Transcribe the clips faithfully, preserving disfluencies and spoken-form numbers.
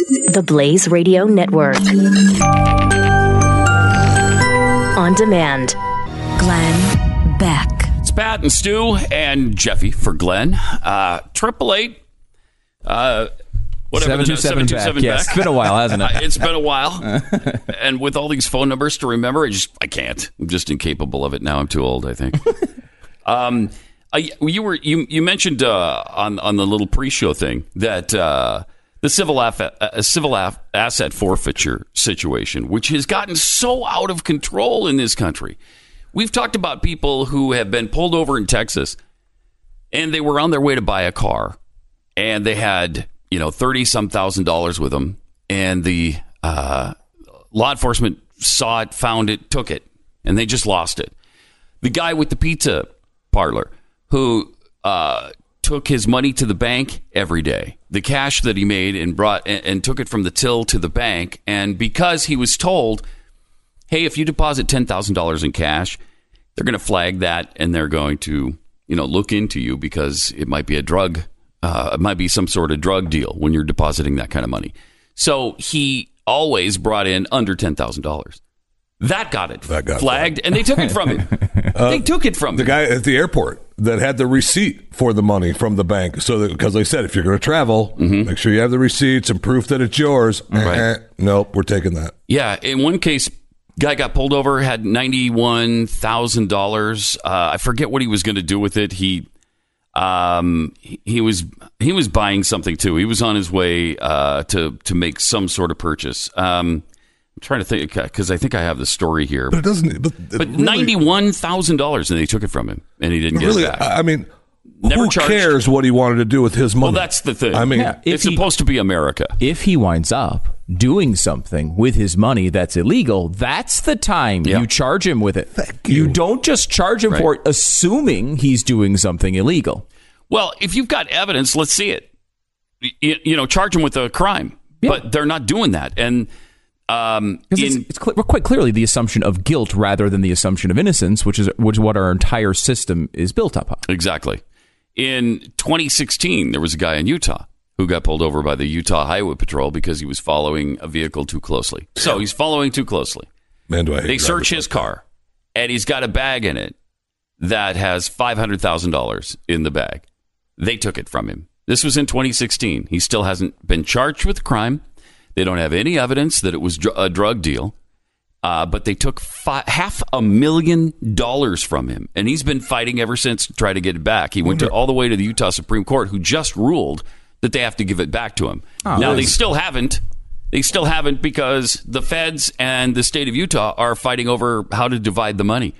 The Blaze Radio Network. On demand. Glenn Beck. It's Pat and Stu and Jeffy for Glenn. Uh, triple eight. Uh, whatever. seven two seven back. Yes, it's been a while, hasn't it? It's been a while. And with all these phone numbers to remember, I just I can't. I'm just incapable of it now. I'm too old, I think. um, I, you were you you mentioned uh, on on the little pre-show thing that uh, the civil aff- uh, civil aff- asset forfeiture situation, which has gotten so out of control in this country. We've talked about people who have been pulled over in Texas, and they were on their way to buy a car, and they had, you know, thirty some thousand dollars with them, and the uh, law enforcement saw it, found it, took it, and they just lost it. The guy with the pizza parlor who uh, took his money to the bank every day, the cash that he made, and brought and, and took it from the till to the bank, and because he was told, hey, if you deposit ten thousand dollars in cash, they're going to flag that, and they're going to, you know, look into you because it might be a drug, uh, it might be some sort of drug deal when you're depositing that kind of money. So he always brought in under ten thousand dollars. That got it that got flagged, and they took it from him. uh, they took it from the him. The guy at the airport that had the receipt for the money from the bank. So because they said, if you're going to travel, mm-hmm. make sure you have the receipts and proof that it's yours. Right. Eh, nope, we're taking that. Yeah, in one case, guy got pulled over, had ninety-one thousand dollars. Uh, I forget what he was going to do with it. He, um, he, he was he was buying something too. He was on his way uh, to to make some sort of purchase. Um, I'm trying to think because I think I have the story here. But it doesn't. But, it but really, ninety-one thousand dollars, and they took it from him, and he didn't get really, it back. I mean, Never who charged. cares what he wanted to do with his money? Well, that's the thing. I mean, Yeah, it's he, supposed to be America. If he winds up doing something with his money that's illegal, that's the time yeah. you charge him with it. Thank you. you. don't just charge him Right. for it, assuming he's doing something illegal. Well, if you've got evidence, let's see it. You, you know, charge them with a crime. Yeah. But they're not doing that. And um, in, it's, it's cl- quite clearly the assumption of guilt rather than the assumption of innocence, which is which is what our entire system is built upon. Exactly. In twenty sixteen, there was a guy in Utah who got pulled over by the Utah Highway Patrol because he was following a vehicle too closely. So he's following too closely. Man, do I hate They search drivers his like car, and he's got a bag in it that has five hundred thousand dollars in the bag. They took it from him. This was in twenty sixteen. He still hasn't been charged with the crime. They don't have any evidence that it was dr- a drug deal. Uh, but they took fi- half a million dollars from him, and he's been fighting ever since to try to get it back. He went to, all the way to the Utah Supreme Court, who just ruled that they have to give it back to him. Oh, now, nice. they still haven't. They still haven't because the feds and the state of Utah are fighting over how to divide the money.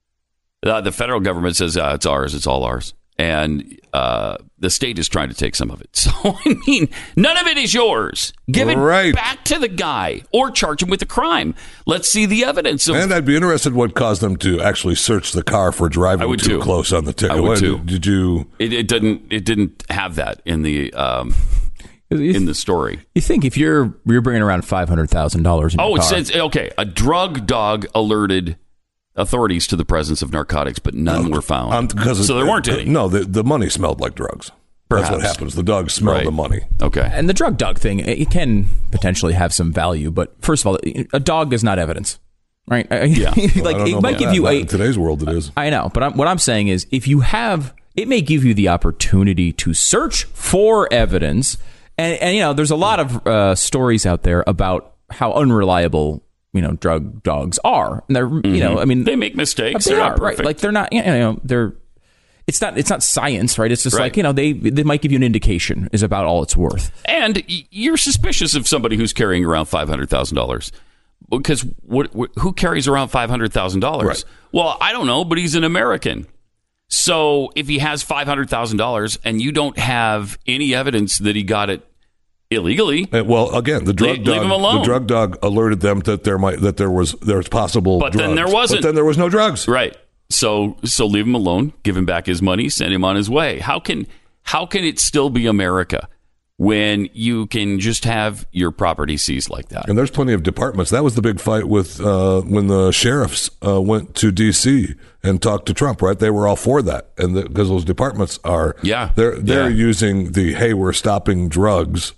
Uh, the federal government says uh, it's ours, it's all ours. And uh, the state is trying to take some of it. So, I mean, none of it is yours. Give it Right. back to the guy or charge him with a crime. Let's see the evidence. Of- And I'd be interested what caused them to actually search the car for driving I would too too. close on the ticket. I would What, too. Did, did you? it, it didn't. It didn't have that in the um, in the story. You think if you're you're bringing around five hundred thousand dollars in Oh, your it car, says okay. A drug dog alerted authorities to the presence of narcotics, but none were found. Um, because so there weren't any. No, the, the money smelled like drugs. Perhaps. That's what happens. The dogs smell Right. the money. Okay. and the drug dog thing, it can potentially have some value, but first of all, a dog is not evidence, right? Yeah. like Well, I don't know it might about give that. you Not a. in today's world, it is. I know, but I'm, what I'm saying is, if you have, it may give you the opportunity to search for evidence, and, and you know, there's a lot of uh, stories out there about how unreliable, you know, drug dogs are. And they're, Mm-hmm. you know, I mean, They make mistakes. They They're are not right. perfect. Like they're not, you know, they're. It's not. It's not science, right? It's just Right. like, you know, they they might give you an indication is about all it's worth. And y- you're suspicious of somebody who's carrying around five hundred thousand dollars. Because what, what, who carries around five hundred thousand dollars? Right. Well, I don't know, but he's an American. So if he has five hundred thousand dollars and you don't have any evidence that he got it illegally, Uh, well, again, the drug Leave- dog. leave him alone. The drug dog alerted them that there might that there was there was possible. But then drugs. there wasn't. But then there was no drugs. right? So so leave him alone, give him back his money, send him on his way. How can how can it still be America when you can just have your property seized like that? And there's plenty of departments. That was the big fight with uh, when the sheriffs uh, went to D C and talked to Trump. Right, they were all for that, and because those departments are Yeah. they're they're Yeah. using the hey, we're stopping drugs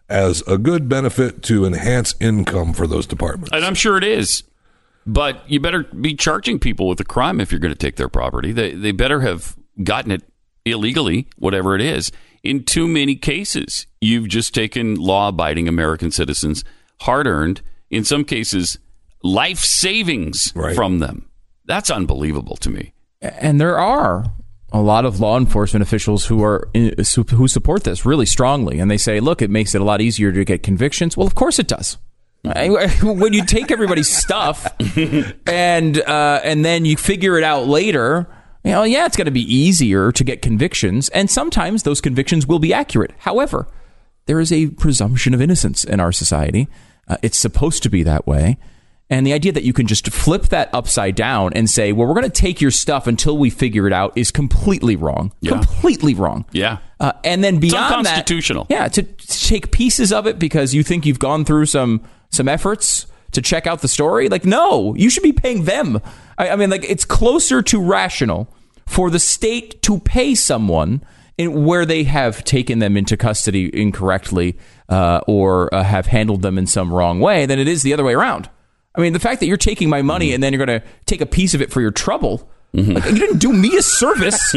as a good benefit to enhance income for those departments. And I'm sure it is. But you better be charging people with a crime if you're going to take their property. They they better have gotten it illegally, whatever it is. In too many cases, you've just taken law-abiding American citizens, hard-earned, in some cases, life savings right. from them. That's unbelievable to me. And there are a lot of law enforcement officials who are who support this really strongly, and they say, "Look, it makes it a lot easier to get convictions." Well, of course it does. When you take everybody's stuff and uh, and then you figure it out later, you know, yeah, it's going to be easier to get convictions, and sometimes those convictions will be accurate. However, there is a presumption of innocence in our society. Uh, it's supposed to be that way. And the idea that you can just flip that upside down and say, well, we're going to take your stuff until we figure it out is completely wrong. Yeah. Completely wrong. Yeah. Uh, and then beyond that, unconstitutional. Yeah, to, to take pieces of it because you think you've gone through some some efforts to check out the story. Like, no, you should be paying them. I, I mean, like, it's closer to rational for the state to pay someone in where they have taken them into custody incorrectly uh, or uh, have handled them in some wrong way than it is the other way around. I mean, the fact that you're taking my money and then you're going to take a piece of it for your trouble, mm-hmm. like, you didn't do me a service.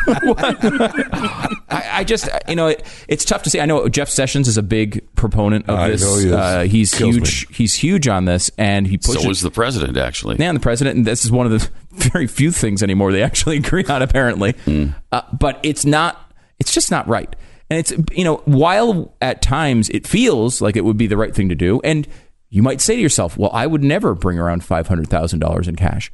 I, I just, you know, it, it's tough to say. I know Jeff Sessions is a big proponent of I this. Know he is. Uh, he's Kills huge. me. He's huge on this, and he pushes. So was the president, actually. Yeah, and the president. And this is one of the very few things anymore they actually agree on, apparently. Mm. Uh, but it's not. It's just not right. And it's, you know, while at times it feels like it would be the right thing to do, and you might say to yourself, well, I would never bring around five hundred thousand dollars in cash.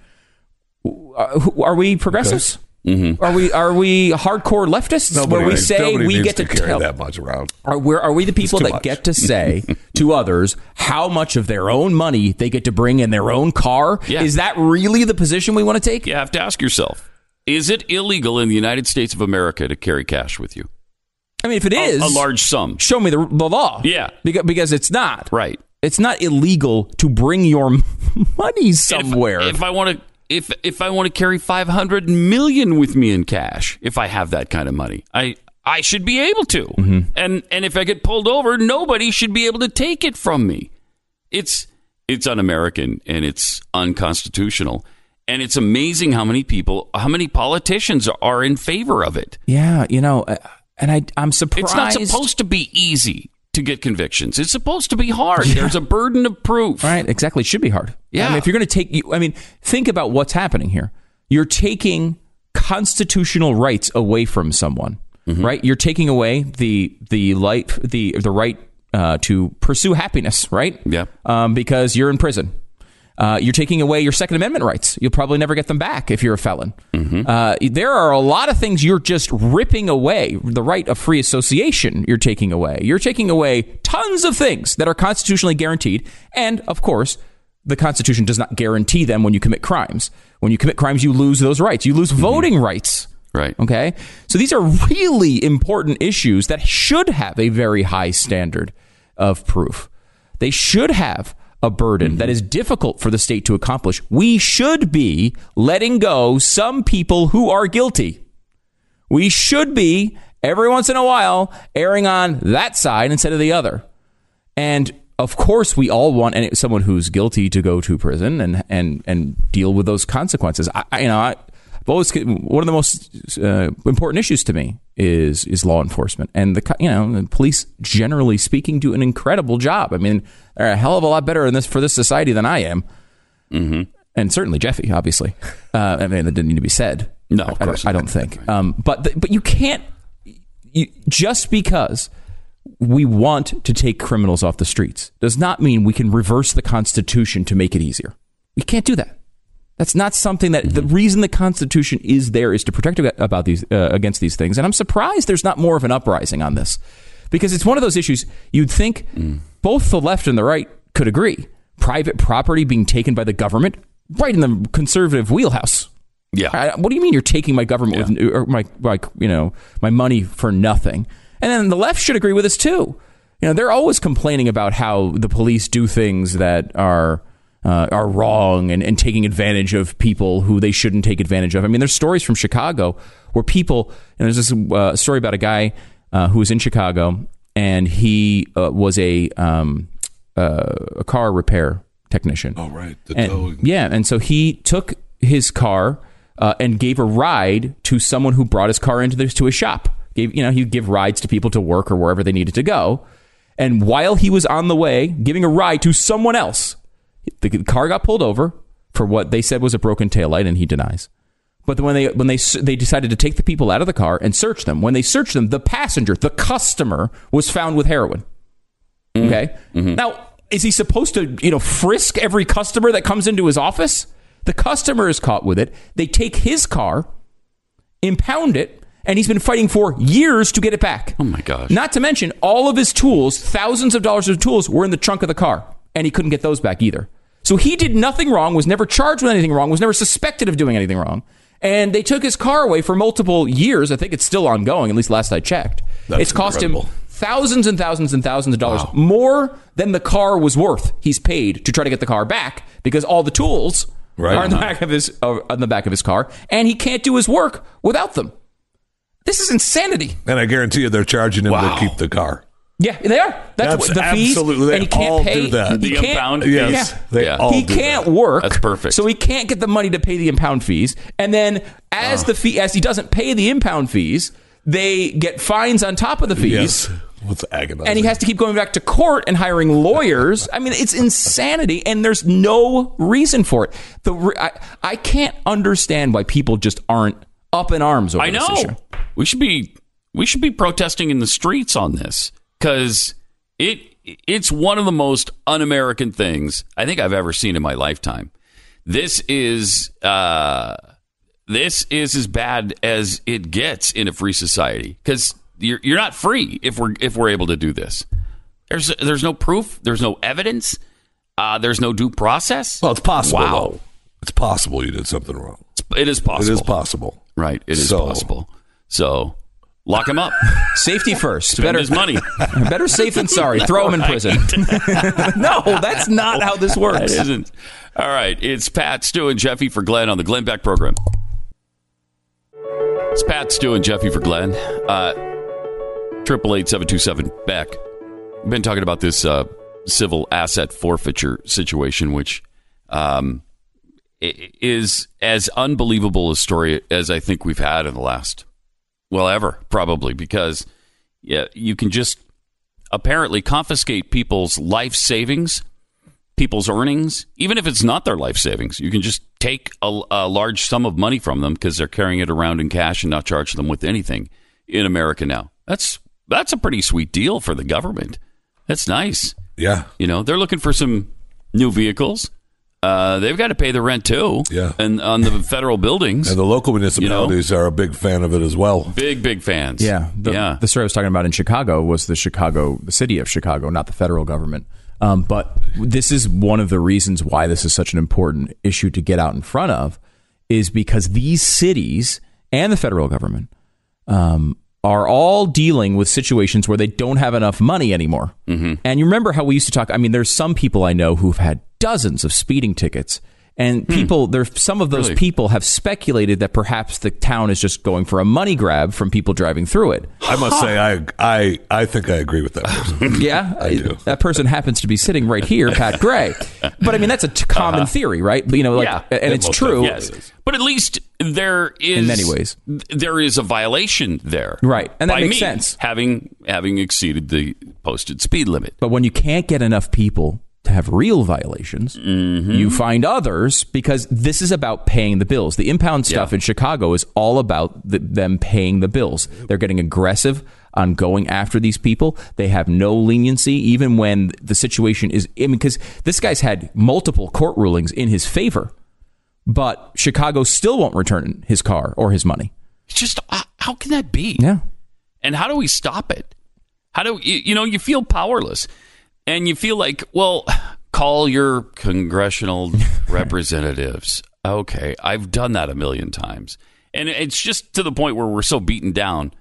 Are we progressives? Okay. Mm-hmm. Are we are we hardcore leftists Nobody where we needs, say we needs get to, to carry tell that much around? Are we, are we the people that much. get to say to others how much of their own money they get to bring in their own car? Yeah. Is that really the position we want to take? You have to ask yourself, is it illegal in the United States of America to carry cash with you? I mean, if it is a, a large sum, show me the, the law. Yeah, because, because it's not. Right. It's not illegal to bring your money somewhere. If, if I want to, if if I want to carry five hundred million with me in cash, if I have that kind of money, I I should be able to. Mm-hmm. And and if I get pulled over, nobody should be able to take it from me. It's it's un-American and it's unconstitutional. And it's amazing how many people, how many politicians are in favor of it. Yeah, you know, and I I'm surprised. It's not supposed to be easy to get convictions. It's supposed to be hard. Yeah. There's a burden of proof. Right, exactly. It should be hard. Yeah. I mean, if you're going to take, I mean, think about what's happening here. You're taking constitutional rights away from someone, mm-hmm. right? You're taking away the the light, the the right uh, to pursue happiness, right? Yeah. Um, because you're in prison. Uh, you're taking away your Second Amendment rights. You'll probably never get them back if you're a felon. Mm-hmm. Uh, there are a lot of things you're just ripping away. The right of free association you're taking away. You're taking away tons of things that are constitutionally guaranteed. And, of course, the Constitution does not guarantee them when you commit crimes. When you commit crimes, you lose those rights. You lose mm-hmm. voting rights. Right. Okay? So these are really important issues that should have a very high standard of proof. They should have a burden mm-hmm. that is difficult for the state to accomplish. We should be letting go some people who are guilty. We should be, every once in a while, erring on that side instead of the other. And, of course, we all want someone who's guilty to go to prison and and, and deal with those consequences. I, I, you know, I, Always, one of the most uh, important issues to me is is law enforcement, and the you know the police, generally speaking, do an incredible job. I mean, they're a hell of a lot better in this for this society than I am, mm-hmm. and certainly Jeffy, obviously. Uh, I mean, that didn't need to be said. No, of I, course I, I don't think. Um, but the, but you can't you, just because we want to take criminals off the streets does not mean we can reverse the Constitution to make it easier. We can't do that. That's not something that the reason the Constitution is there is to protect about these uh, against these things. And I'm surprised there's not more of an uprising on this, because it's one of those issues you'd think mm. both the left and the right could agree. Private property being taken by the government, right in the conservative wheelhouse. Yeah. I, what do you mean you're taking my government yeah. with or my, my you know my money for nothing? And then the left should agree with us too. You know, they're always complaining about how the police do things that are. Uh, are wrong and, and taking advantage of people who they shouldn't take advantage of. I mean, there's stories from Chicago where people, and there's this uh, story about a guy uh, who was in Chicago and he uh, was a um, uh, a car repair technician. Oh, right. The And- towing. yeah, and so he took his car uh, and gave a ride to someone who brought his car into this to his shop. Gave, you know, he'd give rides to people to work or wherever they needed to go. And while he was on the way, giving a ride to someone else, the car got pulled over for what they said was a broken taillight, and he denies. But when they when they they decided to take the people out of the car and search them, when they searched them, the passenger, the customer, was found with heroin. Okay, Mm-hmm. now is he supposed to you know frisk every customer that comes into his office? The customer is caught with it. They take his car, impound it, and he's been fighting for years to get it back. Oh my gosh. Not to mention all of his tools, thousands of dollars of tools, were in the trunk of the car, and he couldn't get those back either. So he did nothing wrong, was never charged with anything wrong, was never suspected of doing anything wrong. And they took his car away for multiple years. I think it's still ongoing, at least last I checked. That's it's cost incredible. him thousands and thousands and thousands of dollars, Wow. more than the car was worth. He's paid to try to get the car back because all the tools Right. are in the back of his uh, on the back of his car, and he can't do his work without them. This is insanity. And I guarantee you they're charging him Wow. to keep the car. Yeah, they are. That's Abs- what the fees. absolutely. They and he can't all pay. do that. He The can't, impound Yes. fees. They Yeah. all he do can't that. work. That's perfect. So he can't get the money to pay the impound fees. And then as the fee, as he doesn't pay the impound fees, they get fines on top of the fees. Yes. What's agonizing? And he has to keep going back to court and hiring lawyers. I mean, it's insanity, and there's no reason for it. The re- I, I can't understand why people just aren't up in arms over I this know. issue. We should be we should be protesting in the streets on this because it it's one of the most un-American things I think I've ever seen in my lifetime. This is uh, this is as bad as it gets in a free society because you're you're not free if we're if we're able to do this. There's there's no proof. There's no evidence. Uh, there's no due process. Well, it's possible. Wow. Though. It's possible you did something wrong. It is possible. It is possible. Right. It is So- possible. So lock him up. Safety first. Spend Better his money. Better safe than sorry. Throw him in prison. No, that's not how this It works. isn't. All right. It's Pat, Stu, and Jeffy for Glenn on the Glenn Beck program. It's Pat, Stu, and Jeffy for Glenn. Uh, Triple eight seven two seven Beck. We've been talking about this uh, civil asset forfeiture situation, which um, i- is as unbelievable a story as I think we've had in the last, well, ever, probably, because yeah, you can just apparently confiscate people's life savings, people's earnings, even if it's not their life savings. You can just take a, a large sum of money from them because they're carrying it around in cash and not charge them with anything in America now. That's that's a pretty sweet deal for the government. That's nice. Yeah. You know, they're looking for some new vehicles. Uh, they've got to pay the rent too. Yeah. And on the federal buildings. And the local municipalities are a big fan of it as well. Big, big fans. Yeah. The, yeah. the story I was talking about in Chicago was the Chicago, the city of Chicago, not the federal government. Um, but this is one of the reasons why this is such an important issue to get out in front of, is because these cities and the federal government um, are all dealing with situations where they don't have enough money anymore. Mm-hmm. And you remember how we used to talk? I mean, there's some people I know who've had dozens of speeding tickets. And people, there, some of those Really? people have speculated that perhaps the town is just going for a money grab from people driving through it. I must say, I, I, I think I agree with that person. Yeah, I do. that person happens to be sitting right here, Pat Gray. But I mean, that's a t- common Uh-huh. theory, right? You know, like, Yeah. and Yeah, it's most true. definitely. Yes. But at least there is, In many ways. there is a violation there, Right. And that by makes me, sense. Having having exceeded the posted speed limit. But when you can't get enough people to have real violations, Mm-hmm. you find others, because this is about paying the bills. The impound stuff Yeah. in Chicago is all about the, them paying the bills. They're getting aggressive on going after these people. They have no leniency, even when the situation is, I mean, because this guy's had multiple court rulings in his favor, but Chicago still won't return his car or his money. It's just how, how can that be? Yeah. And how do we stop it? How do you, you know, you feel powerless and you feel like, well, call your congressional representatives. Okay, I've done that a million times. And it's just to the point where we're so beaten down,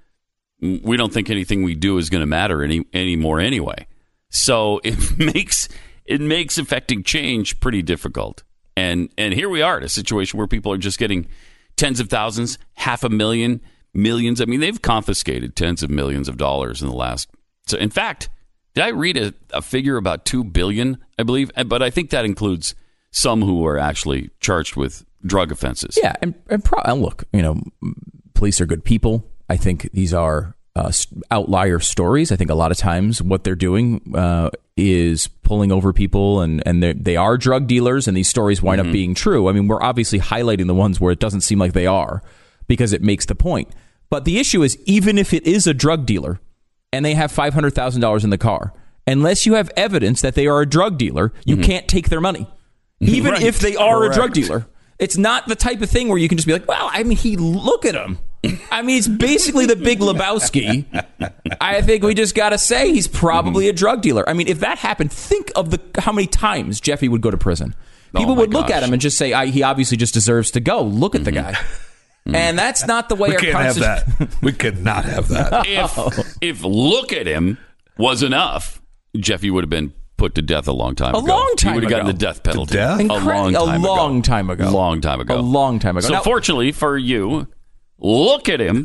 we don't think anything we do is going to matter any anymore anyway. So it makes it makes affecting change pretty difficult. And and here we are in a situation where people are just getting tens of thousands, half a million, millions. I mean, they've confiscated tens of millions of dollars in the last So, in fact, did I read a, a figure about two billion dollars, I believe? But I think that includes some who are actually charged with drug offenses. Yeah, and, and pro- and look, you know, police are good people. I think these are uh, outlier stories. I think a lot of times what they're doing uh, is pulling over people, and, and they are drug dealers, and these stories wind mm-hmm. up being true. I mean, we're obviously highlighting the ones where it doesn't seem like they are because it makes the point. But the issue is, even if it is a drug dealer and they have five hundred thousand dollars in the car, unless you have evidence that they are a drug dealer, you mm-hmm. can't take their money. Even right. if they are Correct. a drug dealer. It's not the type of thing where you can just be like, well, I mean, he look at him. I mean, it's basically the Big Lebowski. I think we just got to say he's probably a drug dealer. I mean, if that happened, think of the how many times Jeffy would go to prison. People oh would look gosh. at him and just say, I, he obviously just deserves to go. Look at mm-hmm. the guy. Mm-hmm. And that's not the way we our can't have that. We cannot have that. If, if look at him was enough, Jeffy would have been put to death a long time a ago. long time he would have ago. gotten the death penalty. Death? A long time a long ago. time ago. Long time ago. A long time ago. So now, fortunately for you, look at him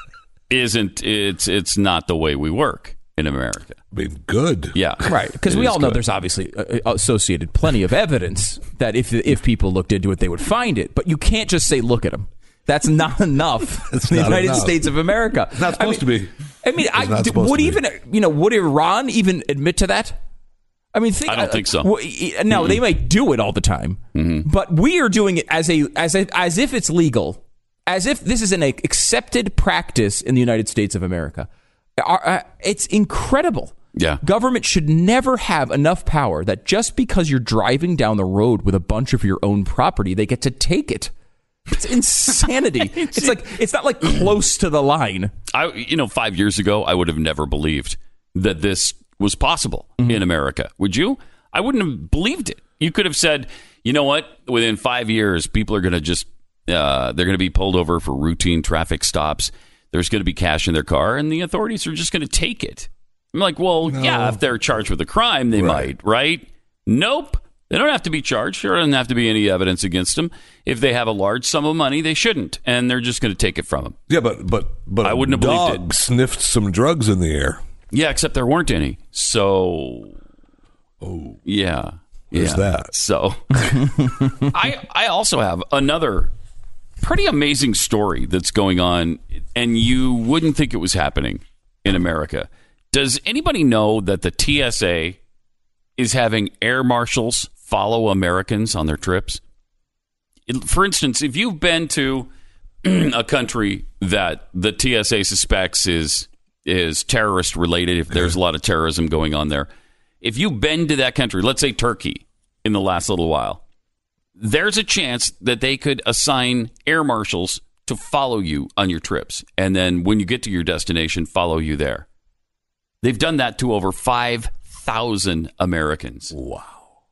isn't it's it's not the way we work in America. I mean, good. Yeah. Right. Because we all know good. there's obviously uh, associated plenty of evidence that if if people looked into it, they would find it. But you can't just say, look at him. That's not enough in the United enough. States of America. It's not supposed I mean, to be. I mean, I, d- would even, you know, would Iran even admit to that? I mean, think, I don't uh, think so. W- now, mm-hmm. they might do it all the time, mm-hmm. but we are doing it as a as a, as if it's legal, as if this is an accepted practice in the United States of America. Uh, it's incredible. Yeah. Government should never have enough power that just because you're driving down the road with a bunch of your own property, they get to take it. It's insanity. It's like it's not like close to the line. I, you know, five years ago, I would have never believed that this was possible mm-hmm. in America. Would you? I wouldn't have believed it. You could have said, you know what? Within five years, people are going to just uh, they're going to be pulled over for routine traffic stops. There's going to be cash in their car, and the authorities are just going to take it. I'm like, well, no. yeah, if they're charged with a crime, they right. might, right? Nope. They don't have to be charged. There doesn't have to be any evidence against them. If they have a large sum of money, they shouldn't, and they're just going to take it from them. Yeah, but but but I wouldn't have dog believed it. Sniffed some drugs in the air. Yeah, except there weren't any. So, oh yeah, there's yeah. that. So, I I also have another pretty amazing story that's going on, and you wouldn't think it was happening in America. Does anybody know that the T S A is having air marshals follow Americans on their trips? For instance, if you've been to a country that the T S A suspects is is terrorist related, if there's a lot of terrorism going on there, if you've been to that country, let's say Turkey, in the last little while, there's a chance that they could assign air marshals to follow you on your trips, and then when you get to your destination, follow you there. They've done that to over five thousand Americans. Wow.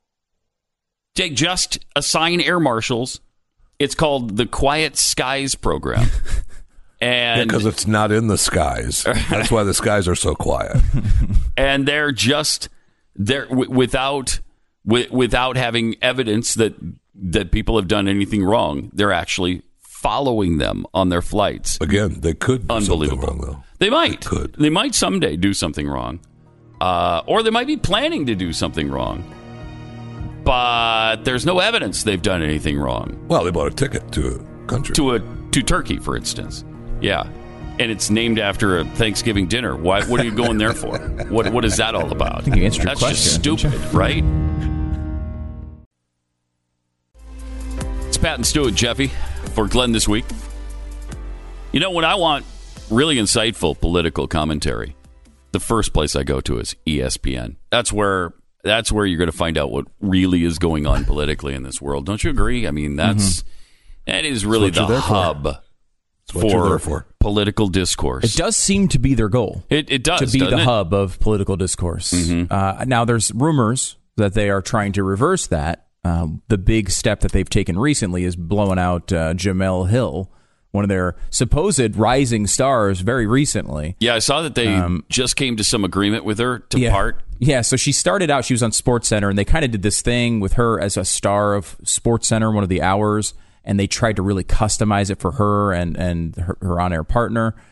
They just assign air marshals. It's called the Quiet Skies program. And because yeah, it's not in the skies. That's why the skies are so quiet. And they're just they're w- without w- without having evidence that that people have done anything wrong. They're actually following them on their flights. Again, they could do Unbelievable. something wrong, though. They might. They could. They might someday do something wrong. Uh, or they might be planning to do something wrong. But there's no evidence they've done anything wrong. Well, they bought a ticket to a country. To a to Turkey, for instance. Yeah. And it's named after a Thanksgiving dinner. Why? What are you going there for? What What is that all about? I think you answered your That's question. just stupid, right? It's Pat and Stu and Jeffy for Glenn this week. You know, when I want really insightful political commentary, the first place I go to is E S P N. That's where that's where you're going to find out what really is going on politically in this world. Don't you agree? I mean, that's mm-hmm. that is really the hub for, for, for political discourse. It does seem to be their goal. It, it does to be the it? hub of political discourse. Mm-hmm. Uh, now, there's rumors that they are trying to reverse that. Um, the big step that they've taken recently is blowing out uh, Jemele Hill, one of their supposed rising stars, very recently. Yeah, I saw that they um, just came to some agreement with her to yeah, part. Yeah, so she started out, she was on SportsCenter, and they kind of did this thing with her as a star of SportsCenter, one of the hours, and they tried to really customize it for her and, and her, her on-air partner.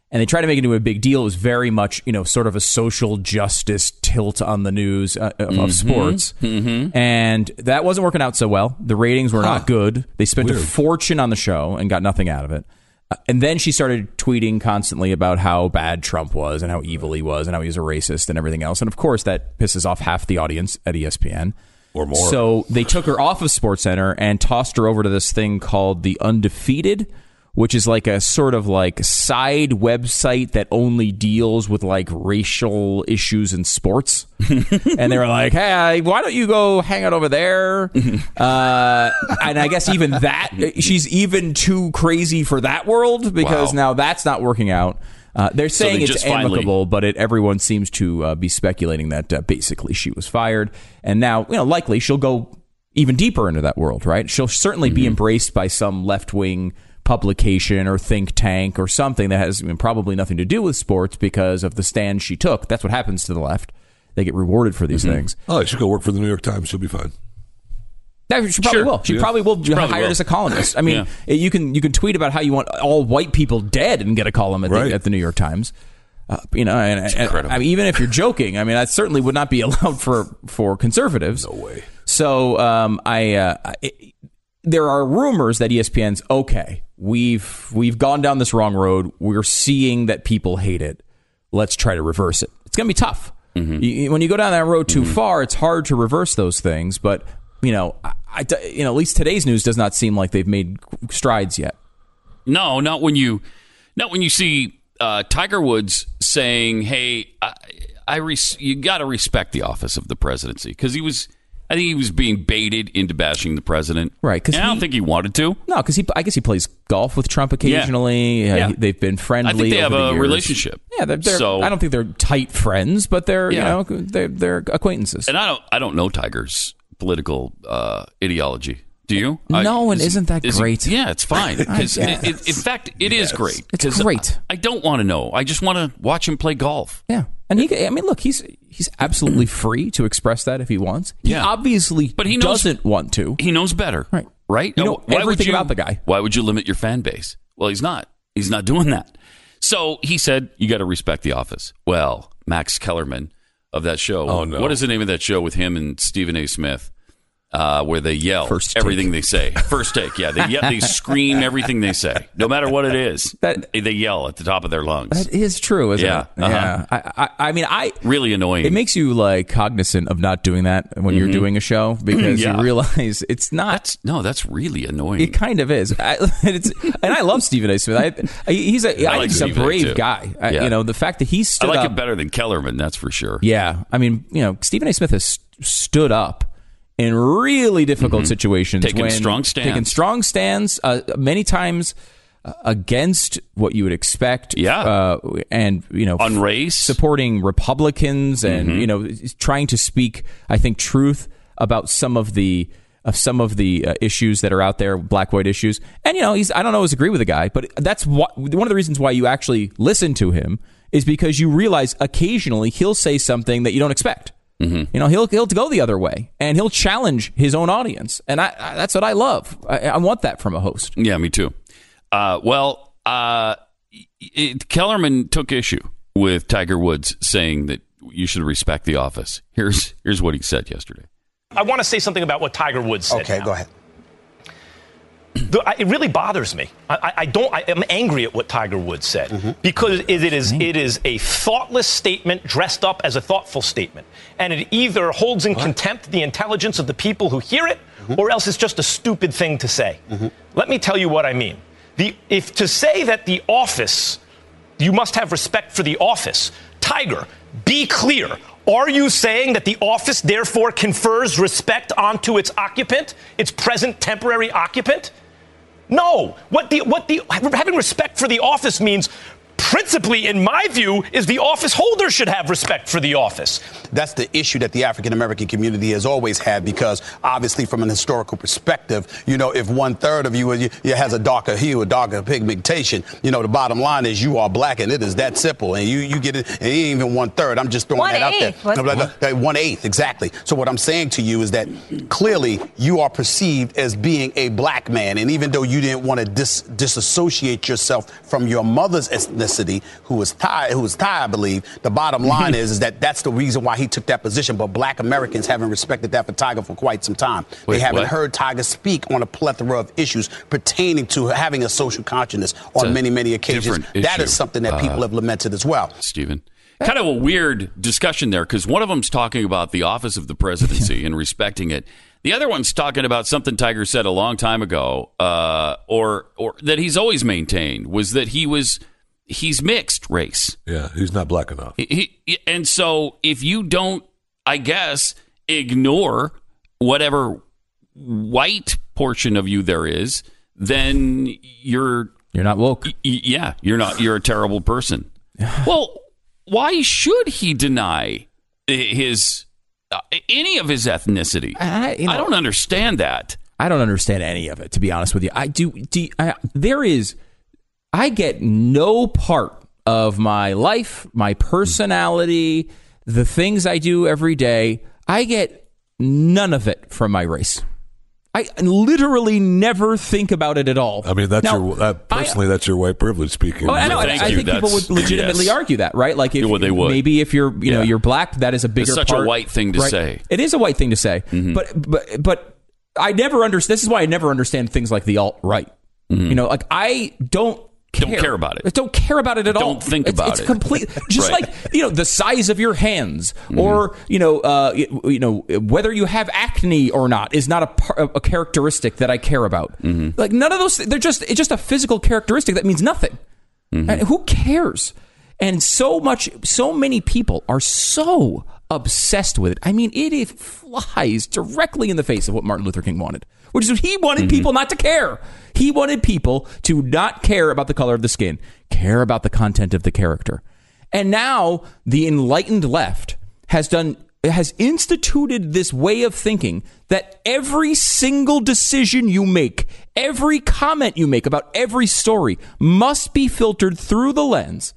and they tried to make it into a big deal. It was very much, you know, sort of a social justice tilt on the news uh, of mm-hmm. sports. Mm-hmm. And that wasn't working out so well. The ratings were huh. not good. They spent Weird. a fortune on the show and got nothing out of it. Uh, and then she started tweeting constantly about how bad Trump was and how evil he was and how he was a racist and everything else. And of course, that pisses off half the audience at E S P N. Or more. So they took her off of SportsCenter and tossed her over to this thing called The Undefeated, which is like a sort of like side website that only deals with like racial issues in sports. And they were like, hey, why don't you go hang out over there? Uh, and I guess even that, she's even too crazy for that world because wow. now that's not working out. Uh, they're saying so they it's amicable, finally... but it, everyone seems to uh, be speculating that uh, basically she was fired. And now, you know, likely she'll go even deeper into that world, right? She'll certainly mm-hmm. be embraced by some left-wing publication or think tank or something that has I mean, probably nothing to do with sports because of the stand she took. That's what happens to the left. They get rewarded for these mm-hmm. things. Oh, she should go work for the New York Times. She'll be fine. No, she probably sure. will. She yeah. probably will she be hired will. as a columnist. I mean, yeah. you can you can tweet about how you want all white people dead and get a column at, right. the, at the New York Times. Uh, you know, and, and I mean, even if you're joking, I mean, that certainly would not be allowed for, for conservatives. No way. So um, I, uh, I there are rumors that E S P N's okay. We've we've gone down this wrong road. We're seeing that people hate it. Let's try to reverse it. It's going to be tough. Mm-hmm. You, when you go down that road too mm-hmm. far, it's hard to reverse those things. But you know, I, I, you know, at least today's news does not seem like they've made strides yet. No, not when you, not when you see uh, Tiger Woods saying, "Hey, I, I res- you got to respect the office of the presidency," because he was, I think he was being baited into bashing the president. Right? Because I don't think he wanted to. No, because he, I guess he plays golf with Trump occasionally. Yeah. Uh, yeah. They've been friendly. I think they over have the a years. relationship. Yeah, they're, they're, so, I don't think they're tight friends, but they're yeah. you know they're, they're acquaintances. And I don't, I don't know Tiger's political uh, ideology. Do you? No, I, and is, isn't that is great? He, yeah, it's fine. Because yeah. it, it, in fact, it yes. is great. It's great. I, I don't want to know. I just want to watch him play golf. Yeah, and he. I mean, look, he's he's absolutely free to express that if he wants. He yeah. obviously, but he knows, doesn't want to. He knows better, right? Right? You know why everything would you, about the guy. Why would you limit your fan base? Well, he's not. He's not doing that. So he said, "You got to respect the office." Well, Max Kellerman of that show. Oh no! What is the name of that show with him and Stephen A. Smith? Uh, where they yell First everything take. they say. First take, yeah. They, ye- they scream everything they say. No matter what it is, that, they yell at the top of their lungs. That is true, isn't yeah, it? uh-huh. Yeah. I, I, I mean, I... Really annoying. It makes you, like, cognizant of not doing that when mm-hmm. you're doing a show because yeah. you realize it's not... That's, no, that's really annoying. It kind of is. I, it's, and I love Stephen A. Smith. I, he's a, I I like he's a brave guy. I, yeah. You know, the fact that he stood up... I like up, it better than Kellerman, that's for sure. Yeah. I mean, you know, Stephen A. Smith has stood up in really difficult mm-hmm. situations. Taking when, strong stands. Taking strong stands, uh, many times uh, against what you would expect. Yeah. Uh, and, you know, on race. Supporting Republicans and, mm-hmm. you know, trying to speak, I think, truth about some of the of some of the uh, issues that are out there, black-white issues. And, you know, he's I don't always agree with the guy, but that's what, one of the reasons why you actually listen to him is because you realize occasionally he'll say something that you don't expect. Mm-hmm. You know, he'll he'll go the other way, and he'll challenge his own audience, and I, I that's what I love. I, I want that from a host. Yeah, me too. Uh, well, uh, it, Kellerman took issue with Tiger Woods saying that you should respect the office. Here's here's what he said yesterday. I want to say something about what Tiger Woods said. Okay, now. go ahead. The, I, it really bothers me. I, I don't. I am angry at what Tiger Woods said mm-hmm. because it, it is it is a thoughtless statement dressed up as a thoughtful statement, and it either holds in what? contempt the intelligence of the people who hear it, mm-hmm. or else it's just a stupid thing to say. Mm-hmm. Let me tell you what I mean. The if to say that the office, you must have respect for the office. Tiger, be clear. Are you saying that the office therefore confers respect onto its occupant, its present temporary occupant? No. What the what the having respect for the office means, principally, in my view, is the office holder should have respect for the office. That's the issue that the African-American community has always had, because obviously from an historical perspective, you know, if one third of you, you, you has a darker hue, a darker pigmentation, you know, the bottom line is you are black, and it is that simple. And you, you get it, and it ain't even one third. I'm just throwing one that eighth. out there. What? Like, one eighth, exactly. So what I'm saying to you is that clearly you are perceived as being a black man. And even though you didn't want to dis- disassociate yourself from your mother's ethnicity, ethnicity, who was Thai, who was Thai, I believe. The bottom line is, is that that's the reason why he took that position. But black Americans haven't respected that for Tiger for quite some time. Wait, they haven't what? heard Tiger speak on a plethora of issues pertaining to having a social consciousness on many, many occasions. That issue. is something that people uh, have lamented as well. Stephen. Kind of a weird discussion there, because one of them's talking about the office of the presidency and respecting it. The other one's talking about something Tiger said a long time ago, uh, or or that he's always maintained, was that he was he's mixed race. Yeah, he's not black enough. He, he, and so if you don't, I guess, ignore whatever white portion of you there is, then you're you're not woke. Y- yeah, you're not. You're a terrible person. Well, why should he deny his uh, any of his ethnicity? I, you know, I don't understand that. I don't understand any of it, to be honest with you. I do. do I, there is. I get no part of my life, my personality, the things I do every day. I get none of it from my race. I literally never think about it at all. I mean, that's now, your uh, personally, I, that's your white privilege speaking. Oh, I know. Thank I, I you. think people That's, would legitimately yes. argue that, right? Like, if well, they would. maybe if you're, you know, yeah. you're black, that is a bigger. It's such part, a white thing to right? say. It is a white thing to say, mm-hmm. but but but I never understand. This is why I never understand things like the alt right. Mm-hmm. You know, like I don't. Care. Don't care about it. I don't care about it at don't all. Don't think it's, about it's it. It's complete. Just right. like, you know, the size of your hands, mm-hmm. or you know, uh, you, you know, whether you have acne or not is not a, par- a characteristic that I care about. Mm-hmm. Like none of those. They're just it's just a physical characteristic that means nothing. Mm-hmm. And who cares? And so much, so many people are so obsessed with it. I mean, it, it flies directly in the face of what Martin Luther King wanted, which is he wanted mm-hmm. people not to care. He wanted people to not care about the color of the skin, care about the content of the character. And now the enlightened left has done has instituted this way of thinking that every single decision you make, every comment you make about every story must be filtered through the lens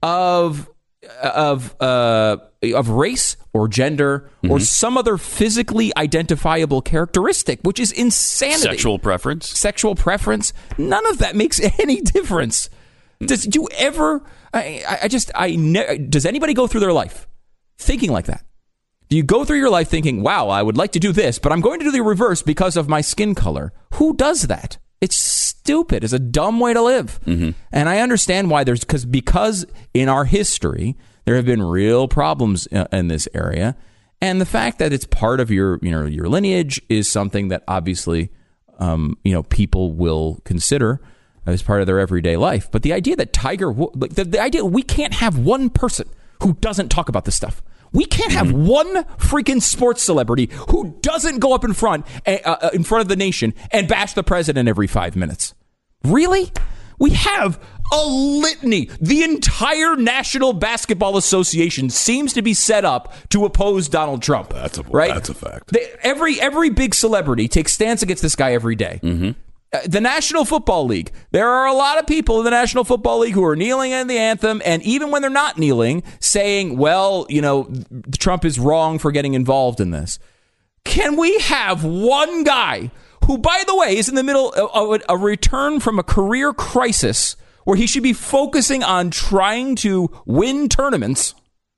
of of uh, of race or gender mm-hmm. or some other physically identifiable characteristic, which is insanity. Sexual preference. Sexual preference. None of that makes any difference. Does do you ever? I, I just I ne- does anybody go through their life thinking like that? Do you go through your life thinking, "Wow, I would like to do this, but I'm going to do the reverse because of my skin color"? Who does that? It's stupid. It's a dumb way to live. Mm-hmm. And I understand why there's because because in our history there have been real problems in, in this area, and the fact that it's part of your you know your lineage is something that obviously um, you know people will consider as part of their everyday life. But the idea that Tiger, like the, the idea we can't have one person who doesn't talk about this stuff. We can't have one freaking sports celebrity who doesn't go up in front uh, in front of the nation and bash the president every five minutes. Really? We have a litany. The entire National Basketball Association seems to be set up to oppose Donald Trump. That's a right? That's a fact. They, every every big celebrity takes stance against this guy every day. Mm-hmm. Uh, the National Football League. There are a lot of people in the National Football League who are kneeling in the anthem, and even when they're not kneeling, saying, well, you know, Trump is wrong for getting involved in this. Can we have one guy who, by the way, is in the middle of a, a return from a career crisis where he should be focusing on trying to win tournaments?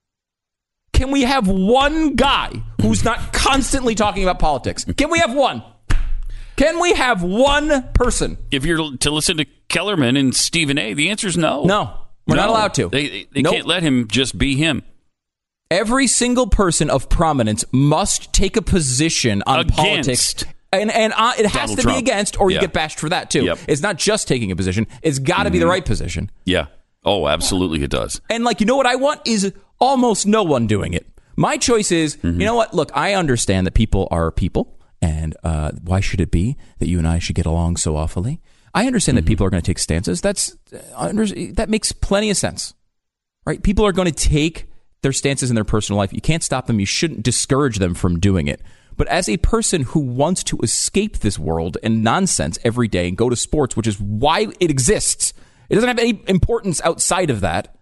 Can we have one guy who's not constantly talking about politics? Can we have one? Can we have one person? If you're to listen to Kellerman and Stephen A., the answer is no. No, we're no. not allowed to. They, they nope. can't let him just be him. Every single person of prominence must take a position on Against politics. And and uh, it has Donald to Trump. be against, or you yeah. get bashed for that, too. Yep. It's not just taking a position. It's got to mm-hmm. be the right position. Yeah. Oh, absolutely it does. And, like, you know what I want is almost no one doing it. My choice is, mm-hmm. you know what? Look, I understand that people are people. And uh, why should it be that you and I should get along so awfully? I understand mm-hmm. that people are going to take stances. That's uh, that makes plenty of sense, right? People are going to take their stances in their personal life. You can't stop them. You shouldn't discourage them from doing it. But as a person who wants to escape this world and nonsense every day and go to sports, which is why it exists, it doesn't have any importance outside of that.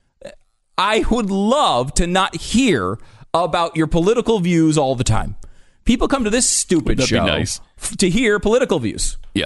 I would love to not hear about your political views all the time. People come to this stupid That'd show be nice. f- to hear political views. Yeah.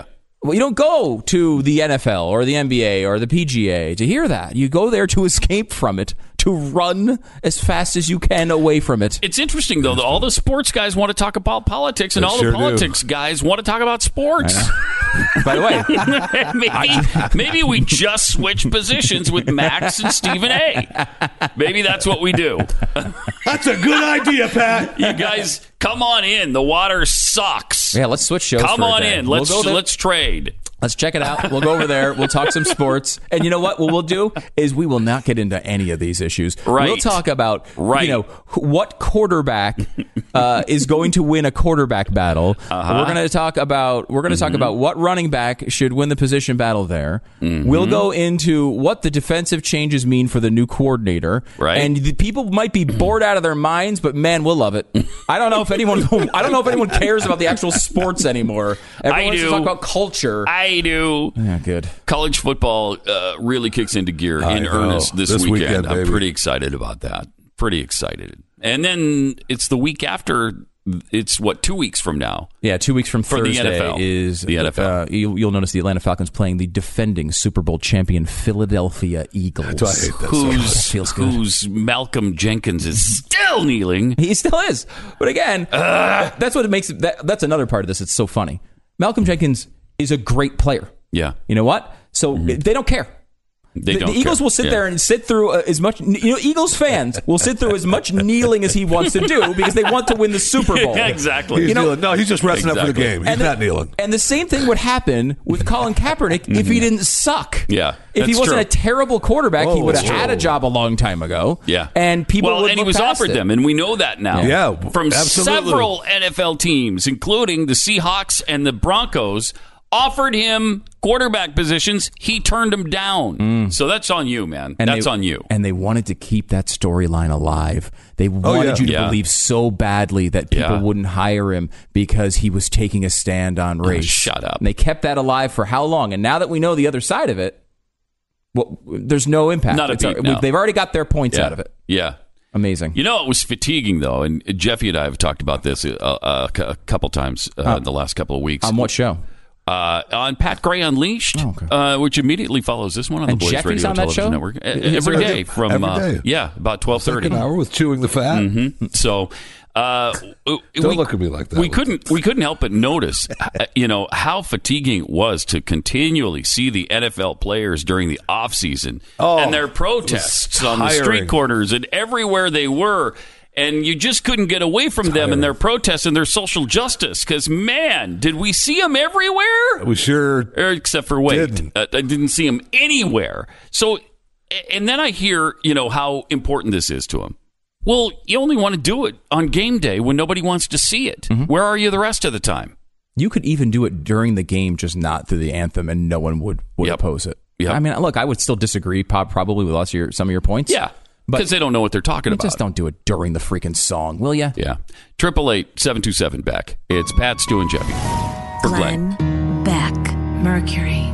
Well, you don't go to the N F L or the N B A or the P G A to hear that. You go there to escape from it, to run as fast as you can away from it. It's interesting, though, that all the sports guys want to talk about politics, and They all sure the politics do. guys want to talk about sports. By the way, maybe, maybe we just switch positions with Max and Stephen A. Maybe that's what we do. That's a good idea, Pat. You guys, come on in. The water sucks. yeah, let's switch shows. Come for a on day. in. We'll Let's go there. let's trade. Let's check it out. We'll go over there. We'll talk some sports. And you know what? What we'll do is we will not get into any of these issues. Right. We'll talk about, Right. you know, what quarterback uh, is going to win a quarterback battle. Uh-huh. We're going to talk about we're going to Mm-hmm. talk about what running back should win the position battle there. Mm-hmm. We'll go into what the defensive changes mean for the new coordinator. Right. And the people might be bored out of their minds, but man, we'll love it. I don't know if anyone I don't know if anyone cares about the actual sports anymore. Everyone I wants do. to talk about culture. I do. Yeah, good. College football uh, really kicks into gear I in know. earnest this, This weekend. weekend, I'm baby. pretty excited about that. Pretty excited. And then it's the week after. It's what, two weeks from now? Yeah, two weeks from For the Thursday N F L. is The N F L. Uh, you'll, you'll notice the Atlanta Falcons playing the defending Super Bowl champion Philadelphia Eagles. That's why I hate that so much. Who's, feels good. who's Malcolm Jenkins is still kneeling. He still is, but again, that's what it makes it. That, that's another part of this. It's so funny. Malcolm Jenkins is a great player. Yeah. You know what? So they don't care. They the, don't the Eagles care. will sit Yeah. there and sit through uh, as much. You know, Eagles fans will sit through as much kneeling as he wants to do because they want to win the Super Bowl. Yeah, exactly. He's You know- kneeling. No, he's just resting up for the Exactly. game. He's And the- not kneeling. And the same thing would happen with Colin Kaepernick if he didn't suck. Yeah, If he that's wasn't true. a terrible quarterback, he Oh, would have that's had a true. job a long time ago. Yeah. And people well, would and he look was past offered it. them, and we know that now. Yeah, From absolutely. several N F L teams, including the Seahawks and the Broncos, offered him quarterback positions. He turned them down. So that's on you, man. And that's they- on you. And they wanted to keep that storyline alive. They wanted yeah. you to Yeah. believe so badly that people Yeah. wouldn't hire him because he was taking a stand on race. shut up. And they kept that alive for how long? And now that we know the other side of it, well, there's no impact. Not a It's beat, al- no. They've already got their points Yeah. out of it. Yeah. Amazing. You know, it was fatiguing, though, and Jeffy and I have talked about this a, a, a couple times uh, in the last couple of weeks. On what show? Uh, on Pat Gray Unleashed, Oh, okay. uh, which immediately follows this one on And the Blaze Jeffy's Radio on that Television show? Network. Uh, Is every there- day from Every uh, day. yeah, about twelve thirty. Second hour with chewing the fat. Mm-hmm. So, uh, Don't we, look at me like that. We couldn't we couldn't help but notice, uh, you know, how fatiguing it was to continually see the N F L players during the off season Oh, and their protests on the street tiring. corners and everywhere they were. And you just couldn't get away from them and their protests and their social justice. Because, man, did we see them everywhere? We sure. Or except for wait, Didn't. uh, I didn't see him anywhere. So, and then I hear, you know, how important this is to him. Well, you only want to do it on game day when nobody wants to see it. Mm-hmm. Where are you the rest of the time? You could even do it during the game, just not through the anthem, and no one would, would Yep. oppose it. Yep. I mean, look, I would still disagree prob- probably with lots of your, some of your points. Yeah, But- because they don't know what they're talking But about. just don't do it during the freaking song, will you? Yeah, triple eight seven two seven Beck. It's Pat, Stu, and Jeffy for Glenn. Glenn Beck, Mercury.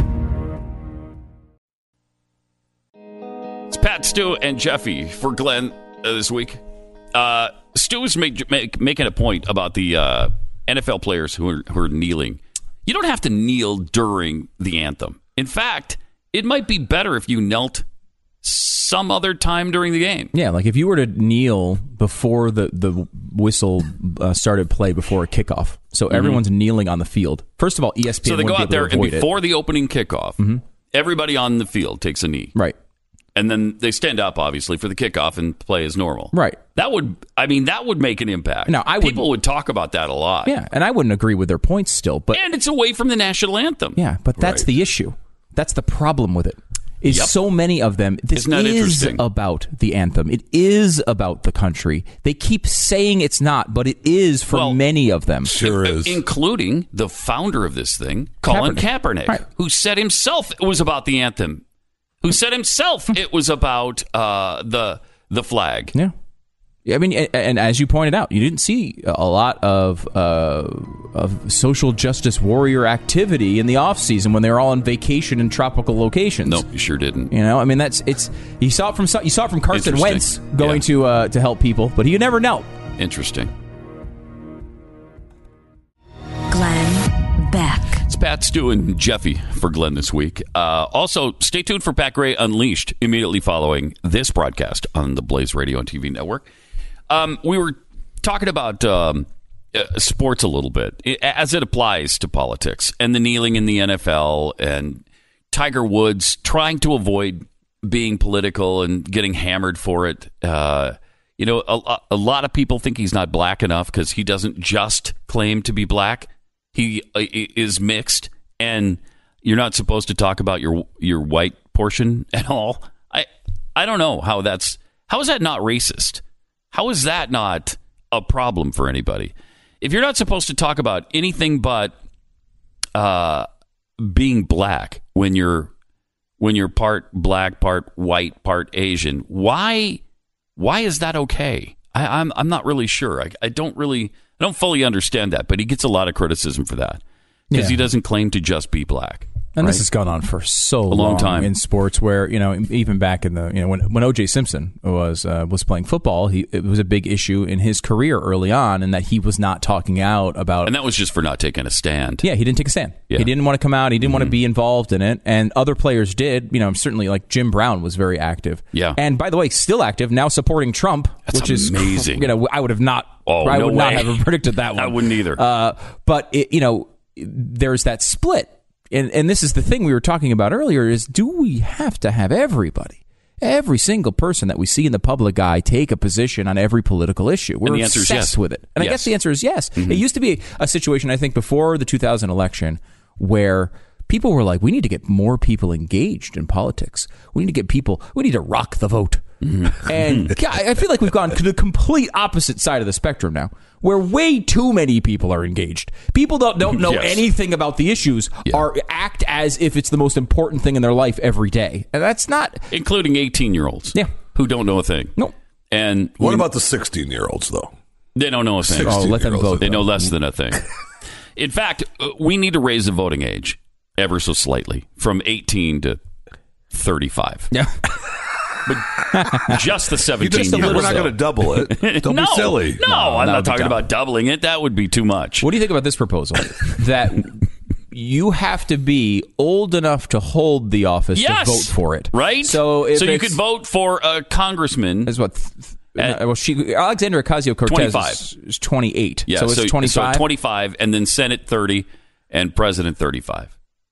It's Pat, Stu, and Jeffy for Glenn uh, this week. Uh, Stu is make, make, making a point about the uh, N F L players who are, who are kneeling. You don't have to kneel during the anthem. In fact, it might be better if you knelt some other time during the game. Yeah, like if you were to kneel before the, the whistle uh, started play before a kickoff. So everyone's kneeling on the field. First of all, E S P N So they go wouldn't out be there able to and avoid it. before the opening kickoff, everybody on the field takes a knee. Right. And then they stand up, obviously, for the kickoff and play as normal. Right. That would, I mean, that would make an impact. Now, I People wouldn't- would talk about that a lot. Yeah, and I wouldn't agree with their points still, but And it's away from the national anthem. yeah, but that's Right. the issue. That's the problem with it. Is Yep. so many of them. This Isn't that is interesting? about the anthem. It is about the country. They keep saying it's not, but it is for Well, many of them. Sure is. Including the founder of this thing, Colin Kaepernick, Kaepernick. Right. who said himself it was about the anthem, who said himself it was about uh, the the flag. Yeah. Yeah, I mean, and, and as you pointed out, you didn't see a lot of uh, of social justice warrior activity in the off season when they were all on vacation in tropical locations. No, you sure didn't. You know, I mean, that's it's you saw it from you saw it from Carson Interesting. Wentz going Yeah. to uh, to help people, but he never knelt. Interesting. Glenn Beck. It's Pat, Stu, and Jeffy for Glenn this week. Uh, also, stay tuned for Pat Gray Unleashed immediately following this broadcast on the Blaze Radio and T V network. Um, we were talking about um, uh, sports a little bit as it applies to politics and the kneeling in the N F L and Tiger Woods trying to avoid being political and getting hammered for it. Uh, you know, a, a lot of people think he's not black enough because he doesn't just claim to be black. He uh, is mixed, and you're not supposed to talk about your your white portion at all. I I don't know how that's how is that not racist? How is that not a problem for anybody? If you're not supposed to talk about anything but uh, being black when you're when you're part black, part white, part Asian, why why is that okay? I, I'm I'm not really sure. I, I don't really. I don't fully understand that, but he gets a lot of criticism for that because Yeah. he doesn't claim to just be black. And right? this has gone on for so long long time. in sports, where you know, even back in the you know when when O J Simpson was uh, was playing football, he it was a big issue in his career early on, and that he was not talking out about. And that was just for not taking a stand. Yeah, he didn't take a stand. Yeah. He didn't want to come out. He didn't mm-hmm. want to be involved in it, and other players did. You know, certainly like Jim Brown was very active. Yeah, and by the way, still active now, supporting Trump, That's which is amazing. You know, I would have not. Oh, I no would way. not have predicted that one. I wouldn't either. Uh, but it, you know, there's that split. And, and this is the thing we were talking about earlier is, do we have to have everybody, every single person that we see in the public eye take a position on every political issue? We're and the answer is obsessed yes. with it. And yes. I guess the answer is yes. Mm-hmm. It used to be a situation, I think, before the two thousand election where people were like, we need to get more people engaged in politics. We need to get people, we need to rock the vote. Mm-hmm. And God, I feel like we've gone to the complete opposite side of the spectrum now, where way too many people are engaged. People don't, don't know yes. anything about the issues, yeah. are act as if it's the most important thing in their life every day. And that's not... Including eighteen-year-olds Yeah. who don't know a thing. No. And What we, about the sixteen-year-olds, though? They don't know a thing. Oh, let them vote. They know though. less than a thing. In fact, uh, we need to raise the voting age ever so slightly from eighteen to thirty-five. Yeah. But just the seventeen Just a years. little, we're not going to double it. Don't no, be silly. No, No, I'm that not would be talking dumb. about doubling it. That would be too much. What do you think about this proposal? That you have to be old enough to hold the office yes, to vote for it. Right? So if so you it's- could vote for a congressman. Is what... Th- At well, she Alexandria Ocasio-Cortez is, is twenty-eight. Yeah, so it's twenty-five. So twenty-five, and then Senate thirty, and President thirty-five.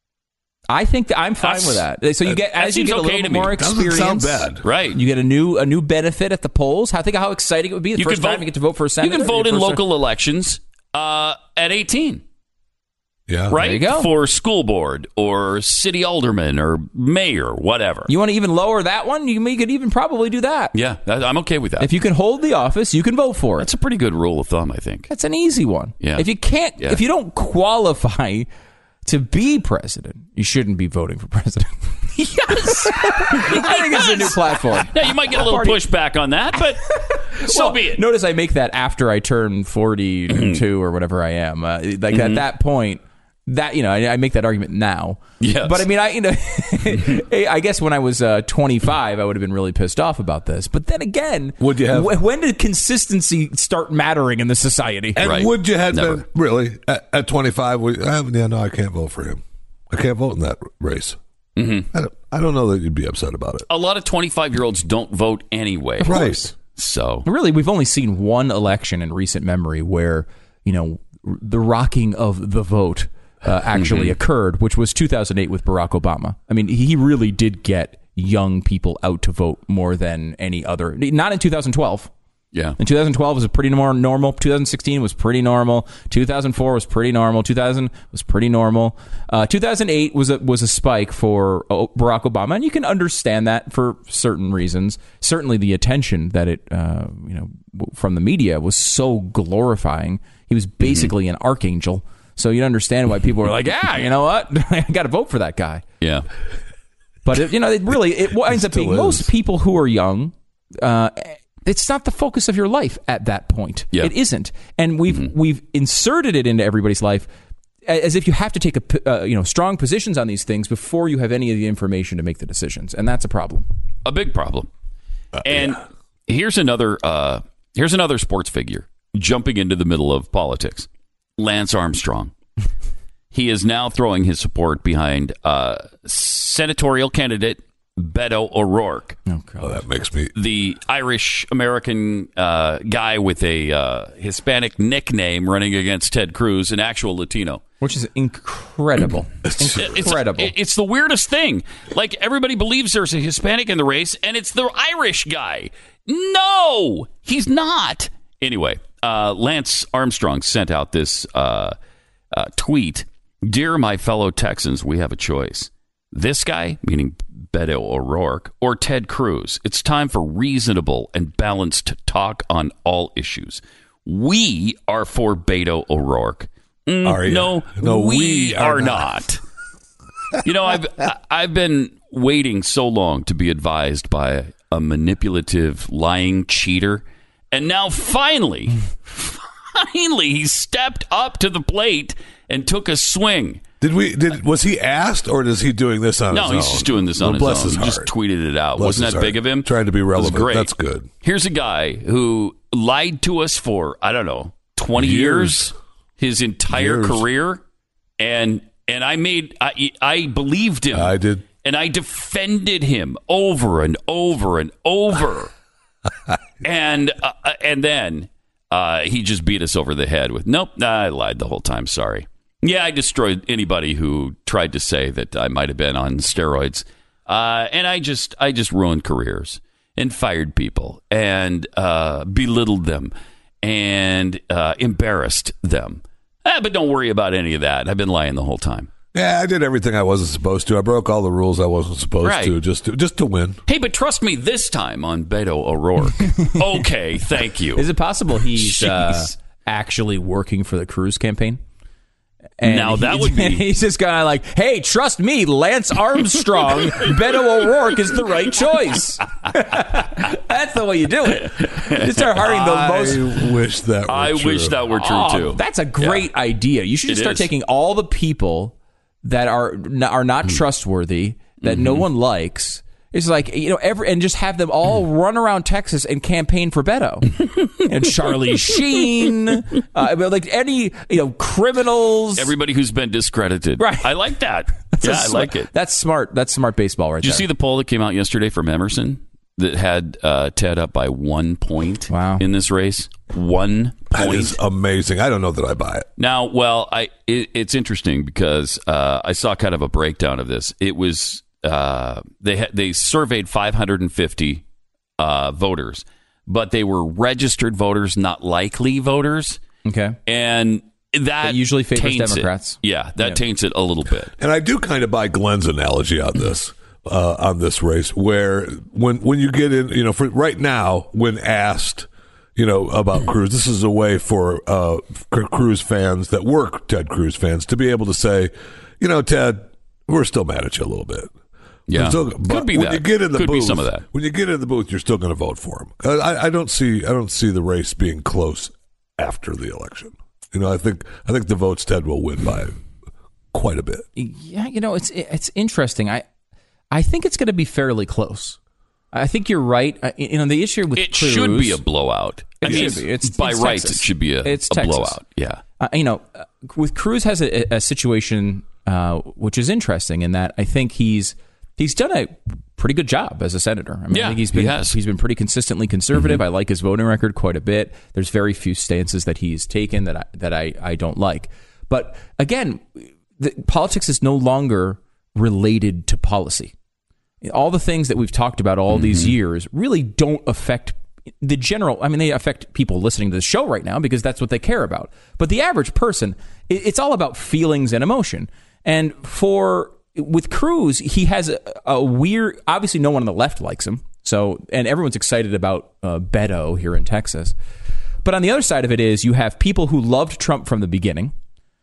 I think that I'm fine That's- with that. So you get that as you seems get a okay little to bit me. more Doesn't experience. sound bad. Right. You get a new a new benefit at the polls. I think how exciting it would be the You first could time vote- you get to vote for a senator. You can vote your in first- local elections uh, at eighteen. Yeah. Right? There you go. For school board or city alderman or mayor, whatever. You want to even lower that one? You, you could even probably do that. yeah, that, I'm okay with that. If you can hold the office, you can vote for it. That's a pretty good rule of thumb, I think. That's an easy one. Yeah. If you can't, Yeah. if you don't qualify to be president, you shouldn't be voting for president. Yes. I think it's a new platform. Now, you might get a little Party- pushback on that, but so Well, be it. Notice I make that after I turn forty-two or whatever I am. Uh, like at that point, that you know, I, I make that argument now. Yes. But I mean, I you know, I guess when I was uh, twenty-five, I would have been really pissed off about this. But then again, Would you have- wh- when did consistency start mattering in the society? And Right. would you have Never. been, really, at, at twenty-five, we, uh, yeah, no, I can't vote for him. I can't vote in that race. Mm-hmm. I, don't, I don't know that you'd be upset about it. A lot of twenty-five-year-olds don't vote anyway. Right. So, Really, we've only seen one election in recent memory where you know r- the rocking of the vote uh, actually occurred, which was two thousand eight with Barack Obama. I mean, he really did get young people out to vote more than any other. Not in two thousand twelve. yeah. In two thousand twelve was a pretty more normal. two thousand sixteen was pretty normal. two thousand four was pretty normal. two thousand was pretty normal. Uh, two thousand eight was a, was a spike for uh, Barack Obama, and you can understand that for certain reasons. Certainly, the attention that it uh, you know w- from the media was so glorifying. He was basically an archangel. So you understand why people were like, "Yeah, you know what? I got to vote for that guy." Yeah. But it, you know, it really it winds up being is. most people who are young. Uh, it's not the focus of your life at that point. Yeah. It isn't, and we've we've inserted it into everybody's life a- as if you have to take a p- uh, you know strong positions on these things before you have any of the information to make the decisions, and that's a problem. A big problem. And here's another uh, here's another sports figure jumping into the middle of politics. Lance Armstrong. he is now throwing his support behind uh, senatorial candidate Beto O'Rourke. Oh, Oh, that makes me. The Irish-American uh, guy with a uh, Hispanic nickname running against Ted Cruz, an actual Latino. Which is incredible. It's, incredible. it's the weirdest thing. Like, everybody believes there's a Hispanic in the race, and it's the Irish guy. No, he's not. Anyway, uh, Lance Armstrong sent out this uh, uh, tweet. Dear my fellow Texans, we have a choice. This guy, meaning Beto O'Rourke, or Ted Cruz. It's time for reasonable and balanced talk on all issues. We are for Beto O'Rourke. Mm, Are you? No, No, we, we are, are not. You know, I've I've been waiting so long to be advised by a manipulative, lying cheater, and now finally, finally, he stepped up to the plate and took a swing. Did we? Did was he asked, or is he doing this on No, his own? he's just doing this on Well, his bless own. his He just heart. tweeted it out. Bless Wasn't his that heart. big of him? Trying to be It was relevant. great. That's good. Here's a guy who lied to us for, I don't know, twenty years, Years. his entire Years. career, and and I made I I believed him. I did. And I defended him over and over and over. and uh, and then uh, he just beat us over the head with, nope, nah, I lied the whole time. Sorry. Yeah, I destroyed anybody who tried to say that I might have been on steroids. Uh, and I just I just ruined careers and fired people and uh, belittled them and uh, embarrassed them. Eh, but don't worry about any of that. I've been lying the whole time. Yeah, I did everything I wasn't supposed to. I broke all the rules I wasn't supposed Right. to, just to just to win. Hey, but trust me this time on Beto O'Rourke. Okay, thank you. Is it possible he's uh, Jeez. actually working for the Cruz campaign? And Now, that he- would be- He's just kind of like, hey, trust me, Lance Armstrong, Beto O'Rourke is the right choice. That's the way you do it. You start hiring the most. I wish that. Were I true. wish that were true Oh, too. that's a great idea. You should just It start is. taking all the people that are are not trustworthy, that no one likes. It's like, you know, every and just have them all run around Texas and campaign for Beto. And Charlie Sheen, uh, I mean, like any, you know, criminals. Everybody who's been discredited. Right. I like that. That's yeah, a I smart- like it. That's smart. That's smart baseball right Did you there. see the poll that came out yesterday from Emerson that had uh, Ted up by one point Wow. in this race? One That point. is amazing. I don't know that I buy it. Now, well, I it, it's interesting because uh, I saw kind of a breakdown of this. It was uh, they ha- they surveyed five hundred fifty uh, voters, but they were registered voters, not likely voters, Okay. and that That usually favors taints it. Democrats. Yeah, that Yeah. taints it a little bit. And I do kind of buy Glenn's analogy on this, uh, on this race, where when when you get in, you know, for right now, when asked, you know, about Cruz, this is a way for uh, for Cruz fans that were Ted Cruz fans to be able to say, you know, Ted, we're still mad at you a little bit. Yeah. We're still- Could but be when that. you get in the Could be booth, some of that. When you get in the booth, you're still going to vote for him. I, I don't see I don't see the race being close after the election. You know, I think I think the votes Ted will win by quite a bit. Yeah, you know, it's it's interesting. I I think it's going to be fairly close. I think you're right. I, you know, the issue with It Cruz, should be a blowout. I It mean, should be. It's- by it's rights, Texas. it should be a, It's a Texas. blowout. Yeah. uh, you know, uh, with Cruz has a, a situation uh, which is interesting in that I think he's he's done a pretty good job as a senator. I mean, Yeah, I think he's he been has. he's been pretty consistently conservative. I like his voting record quite a bit. There's very few stances that he's taken that I, that I, I don't like. But again, the, politics is no longer related to policy. All the things that we've talked about all these years really don't affect the general. I mean, they affect people listening to the show right now because that's what they care about. But the average person, it, it's all about feelings and emotion. And for with Cruz, he has a, a weird. Obviously, no one on the left likes him. So, and everyone's excited about uh, Beto here in Texas. But on the other side of it is you have people who loved Trump from the beginning,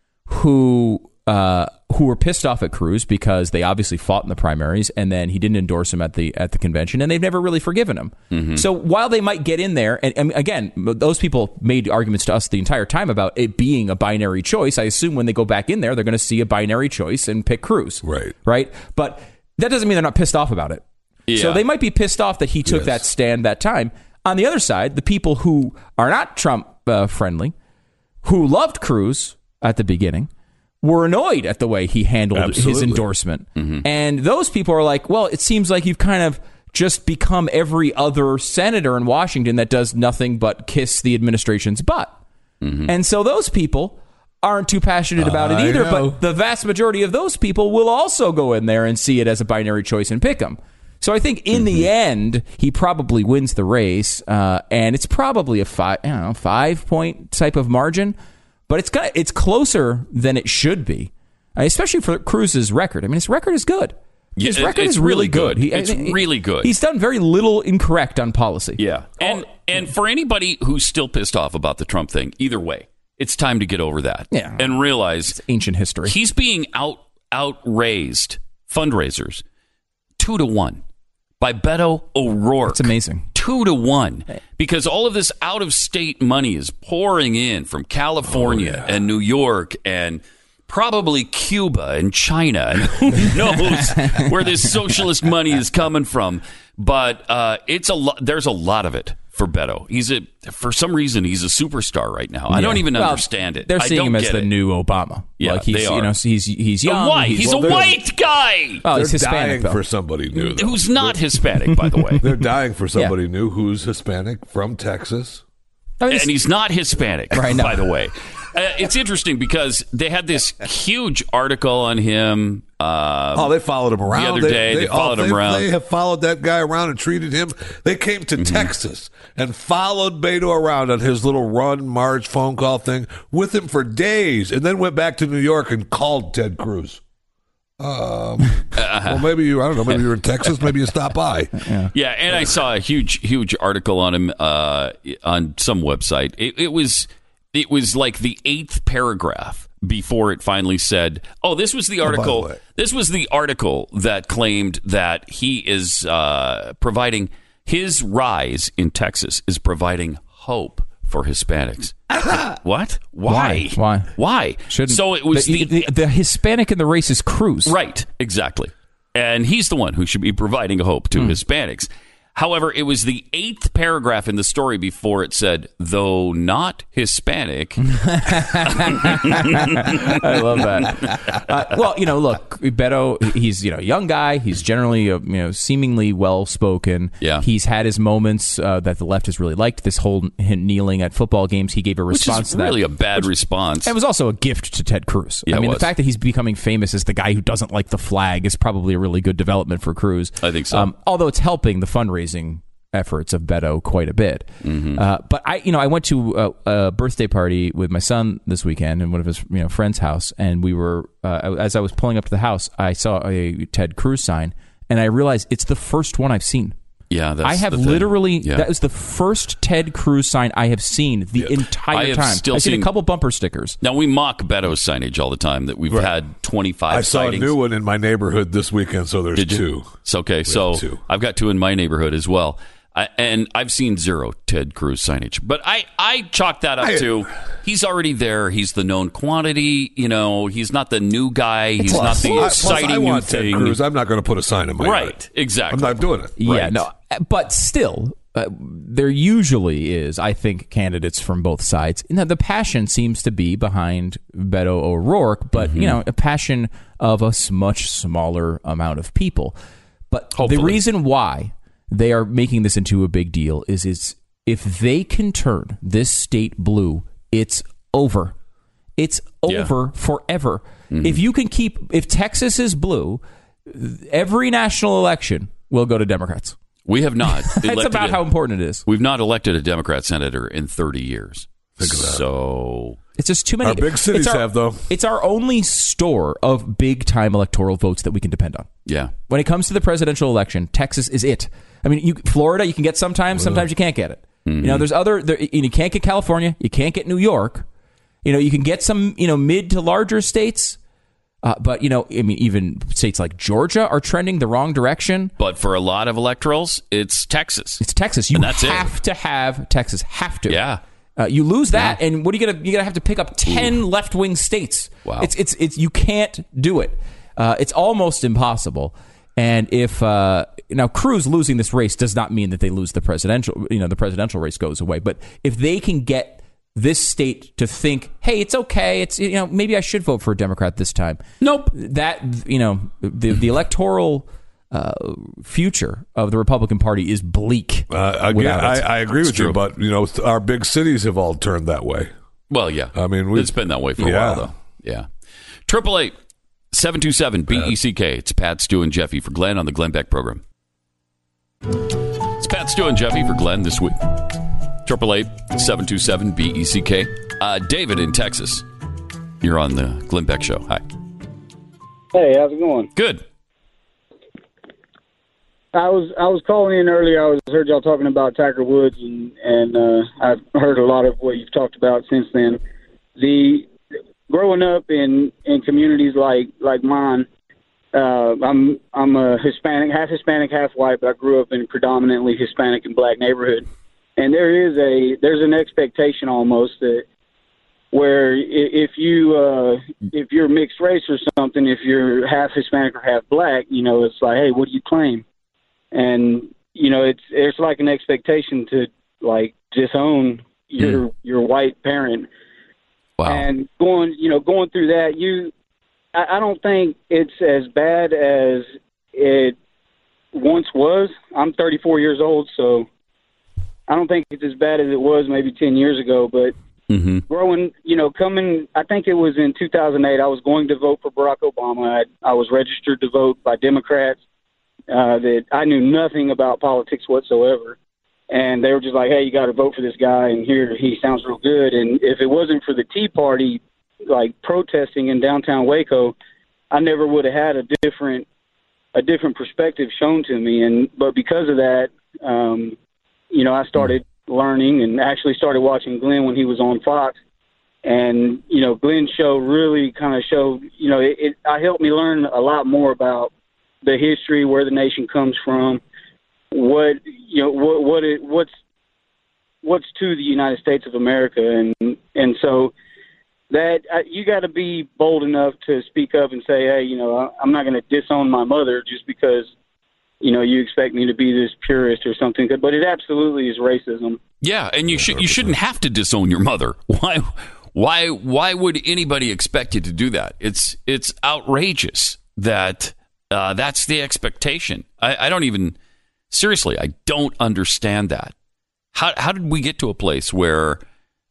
who uh, who were pissed off at Cruz because they obviously fought in the primaries, and then he didn't endorse him at the at the convention, and they've never really forgiven him. Mm-hmm. So while they might get in there, and, and again, those people made arguments to us the entire time about it being a binary choice. I assume when they go back in there, they're going to see a binary choice and pick Cruz, Right. Right, but that doesn't mean they're not pissed off about it. So Yeah. they might be pissed off that he took Yes. that stand that time. On the other side, the people who are not Trump uh, friendly, who loved Cruz at the beginning, were annoyed at the way he handled Absolutely. his endorsement. Mm-hmm. And those people are like, well, it seems like you've kind of just become every other senator in Washington that does nothing but kiss the administration's butt. Mm-hmm. And so those people aren't too passionate about I it either, know. but the vast majority of those people will also go in there and see it as a binary choice and pick him. So I think in mm-hmm. the end, he probably wins the race, uh, and it's probably a five, I don't know, five point type of margin, but it's got, it's closer than it should be, uh, especially for Cruz's record. I mean, his record is good. His yeah, record it's is really good. good. He, it's I mean, really good. He's done very little incorrect on policy. Yeah, and and for anybody who's still pissed off about the Trump thing, either way, it's time to get over that yeah. and realize it's ancient history. He's being out outraised fundraisers two to one by Beto O'Rourke. It's amazing. Two to one because all of this out of state money is pouring in from California oh, yeah. and New York and probably Cuba and China, and who knows where this socialist money is coming from. But uh, it's a lo- there's a lot of it for Beto. He's a for some reason he's a superstar right now. I yeah. don't even well, understand it. They're I seeing don't him as get the it. new Obama. Yeah, like he's, they are. You know, he's he's young. A white. He's, he's a well, white guy. Oh, They're he's Hispanic dying though. for somebody new. Though. Who's not Hispanic, by the way. They're dying for somebody Yeah. new who's Hispanic from Texas. I mean, And he's not Hispanic, Right, no. by the way. Uh, it's interesting because they had this huge article on him. Uh, Oh, they followed him around the other day. They, followed oh, him they, around. They have followed that guy around and treated him. They came to Mm-hmm. Texas and followed Beto around on his little run, march, phone call thing with him for days, and then went back to New York and called Ted Cruz. Um, uh-huh. Well, maybe you, I don't know, maybe you're in Texas, maybe you stop by. yeah. Yeah, and I saw a huge, huge article on him uh, on some website. It, it was, it was like the eighth paragraph before it finally said, "Oh, this was the article. Oh, by the way. This was the article that claimed that he is uh, providing his rise in Texas is providing hope for Hispanics." What? Why? Why? Why? Why? Shouldn't, so it was the, the, the, the Hispanic in the race is Cruz. Right, exactly. And he's the one who should be providing hope to Hmm. Hispanics. However, it was the eighth paragraph in the story before it said, though not Hispanic. I love that. Uh, well, you know, look, Beto, he's, you know, a young guy. He's generally, uh, you know, seemingly well-spoken. Yeah. He's had his moments uh, that the left has really liked. This whole him kneeling at football games, he gave a Which response is to that. really a bad response. It was also a gift to Ted Cruz. Yeah, I it mean, was. the fact that he's becoming famous as the guy who doesn't like the flag is probably a really good development for Cruz. I think so. Um, although it's helping the fundraising efforts of Beto quite a bit. Mm-hmm. Uh, but I, you know, I went to a, a birthday party with my son this weekend in one of his, you know, friend's house, and we were uh, as I was pulling up to the house, I saw a Ted Cruz sign, and I realized it's the first one I've seen. Yeah, that's I have the thing. literally Yeah. that was the first Ted Cruz sign I have seen the I entire have time. still I've seen, seen- a couple bumper stickers. Now, we mock Beto's signage all the time that we've Right. had twenty-five I saw sightings. a new one in my neighborhood this weekend, so there's Did you? two. It's okay. So two. I've got two in my neighborhood as well. I, and I've seen zero Ted Cruz signage. But I, I chalk that up I- to he's already there. He's the known quantity. You know, he's not the new guy. He's not the Plus, plus, I exciting new want Ted thing. Cruz. I'm not going to put a sign in my Right, yard. exactly. I'm not doing it. Yeah, Right. no, but still, uh, there usually is, I think, candidates from both sides. Now, the passion seems to be behind Beto O'Rourke, but Mm-hmm. you know, a passion of a s- much smaller amount of people. But Hopefully. the reason why they are making this into a big deal is is if they can turn this state blue, it's over. It's Yeah. over forever. Mm-hmm. If you can keep, if Texas is blue, every national election will go to Democrats. We have not. That's elected about a- how important it is. We've not elected a Democrat senator in thirty years. Think of that. So It's just too many. Our big cities it's our- have, though. It's our only store of big time electoral votes that we can depend on. yeah. When it comes to the presidential election, Texas is it. I mean, you, Florida, you can get sometimes, sometimes you can't get it. Mm-hmm. You know, there's other, there, you can't get California, you can't get New York. You know, you can get some, you know, mid to larger states. Uh, but, you know, I mean, even states like Georgia are trending the wrong direction. But for a lot of electorals, it's Texas. It's Texas. You And that's it. have to have Texas. Have to. Yeah. Uh, you lose that, and what are you gonna? You're gonna have to pick up ten left wing states. Wow. It's it's it's you can't do it. Uh, it's almost impossible. And if uh, now Cruz losing this race does not mean that they lose the presidential. You know, the presidential race goes away. But if they can get this state to think, hey, it's okay. It's, you know, maybe I should vote for a Democrat this time. Nope. That, you know, the the electoral uh, future of the Republican Party is bleak. Uh, again, I, I agree It's with true. you, but you know, our big cities have all turned that way. Well, yeah. I mean, we- it's been that way for a Yeah. while, though. Yeah. Triple eight seven two seven B E C K. It's Pat, Stu, and Jeffy for Glenn on the Glenn Beck program. It's Pat, Stu, and Jeffy for Glenn this week. Triple eight seven two seven B E C K. Uh, David in Texas. You're on the Glenn Beck show. Hi. Hey, how's it going? Good. I was I was calling in earlier. I was heard y'all talking about Tiger Woods, and and uh, I've heard a lot of what you've talked about since then. The growing up in, in communities like like mine, uh, I'm I'm a Hispanic, half Hispanic, half white, but I grew up in a predominantly Hispanic and black neighborhood, and there is a there's an expectation almost that where if you uh, if you're mixed race or something, if you're half Hispanic or half black, you know, it's like, hey, what do you claim? And, you know, it's it's like an expectation to, like, disown your mm. your white parent. Wow. And going, you know, going through that, you, I, I don't think it's as bad as it once was. I'm thirty-four years old, so I don't think it's as bad as it was maybe ten years ago. But mm-hmm. growing, you know, coming, I think it was in two thousand eight, I was going to vote for Barack Obama. I, I was registered to vote by Democrats. Uh, that I knew nothing about politics whatsoever. And they were just like, hey, you got to vote for this guy, and here he sounds real good. And if it wasn't for the Tea Party, like, protesting in downtown Waco, I never would have had a different a different perspective shown to me. And but because of that, um, you know, I started learning and actually started watching Glenn when he was on Fox. And, you know, Glenn's show really kind of showed, you know, it, it I helped me learn a lot more about the history, where the nation comes from, what you know, what what it, what's what's to the United States of America, and and so that uh, you got to be bold enough to speak up and say, hey, you know, I'm not going to disown my mother just because, you know, you expect me to be this purist or something. But it absolutely is racism. Yeah, and you should you shouldn't have to disown your mother. Why why why would anybody expect you to do that? It's it's outrageous that. Uh, that's the expectation. I, I don't even, seriously, I don't understand that. How how did we get to a place where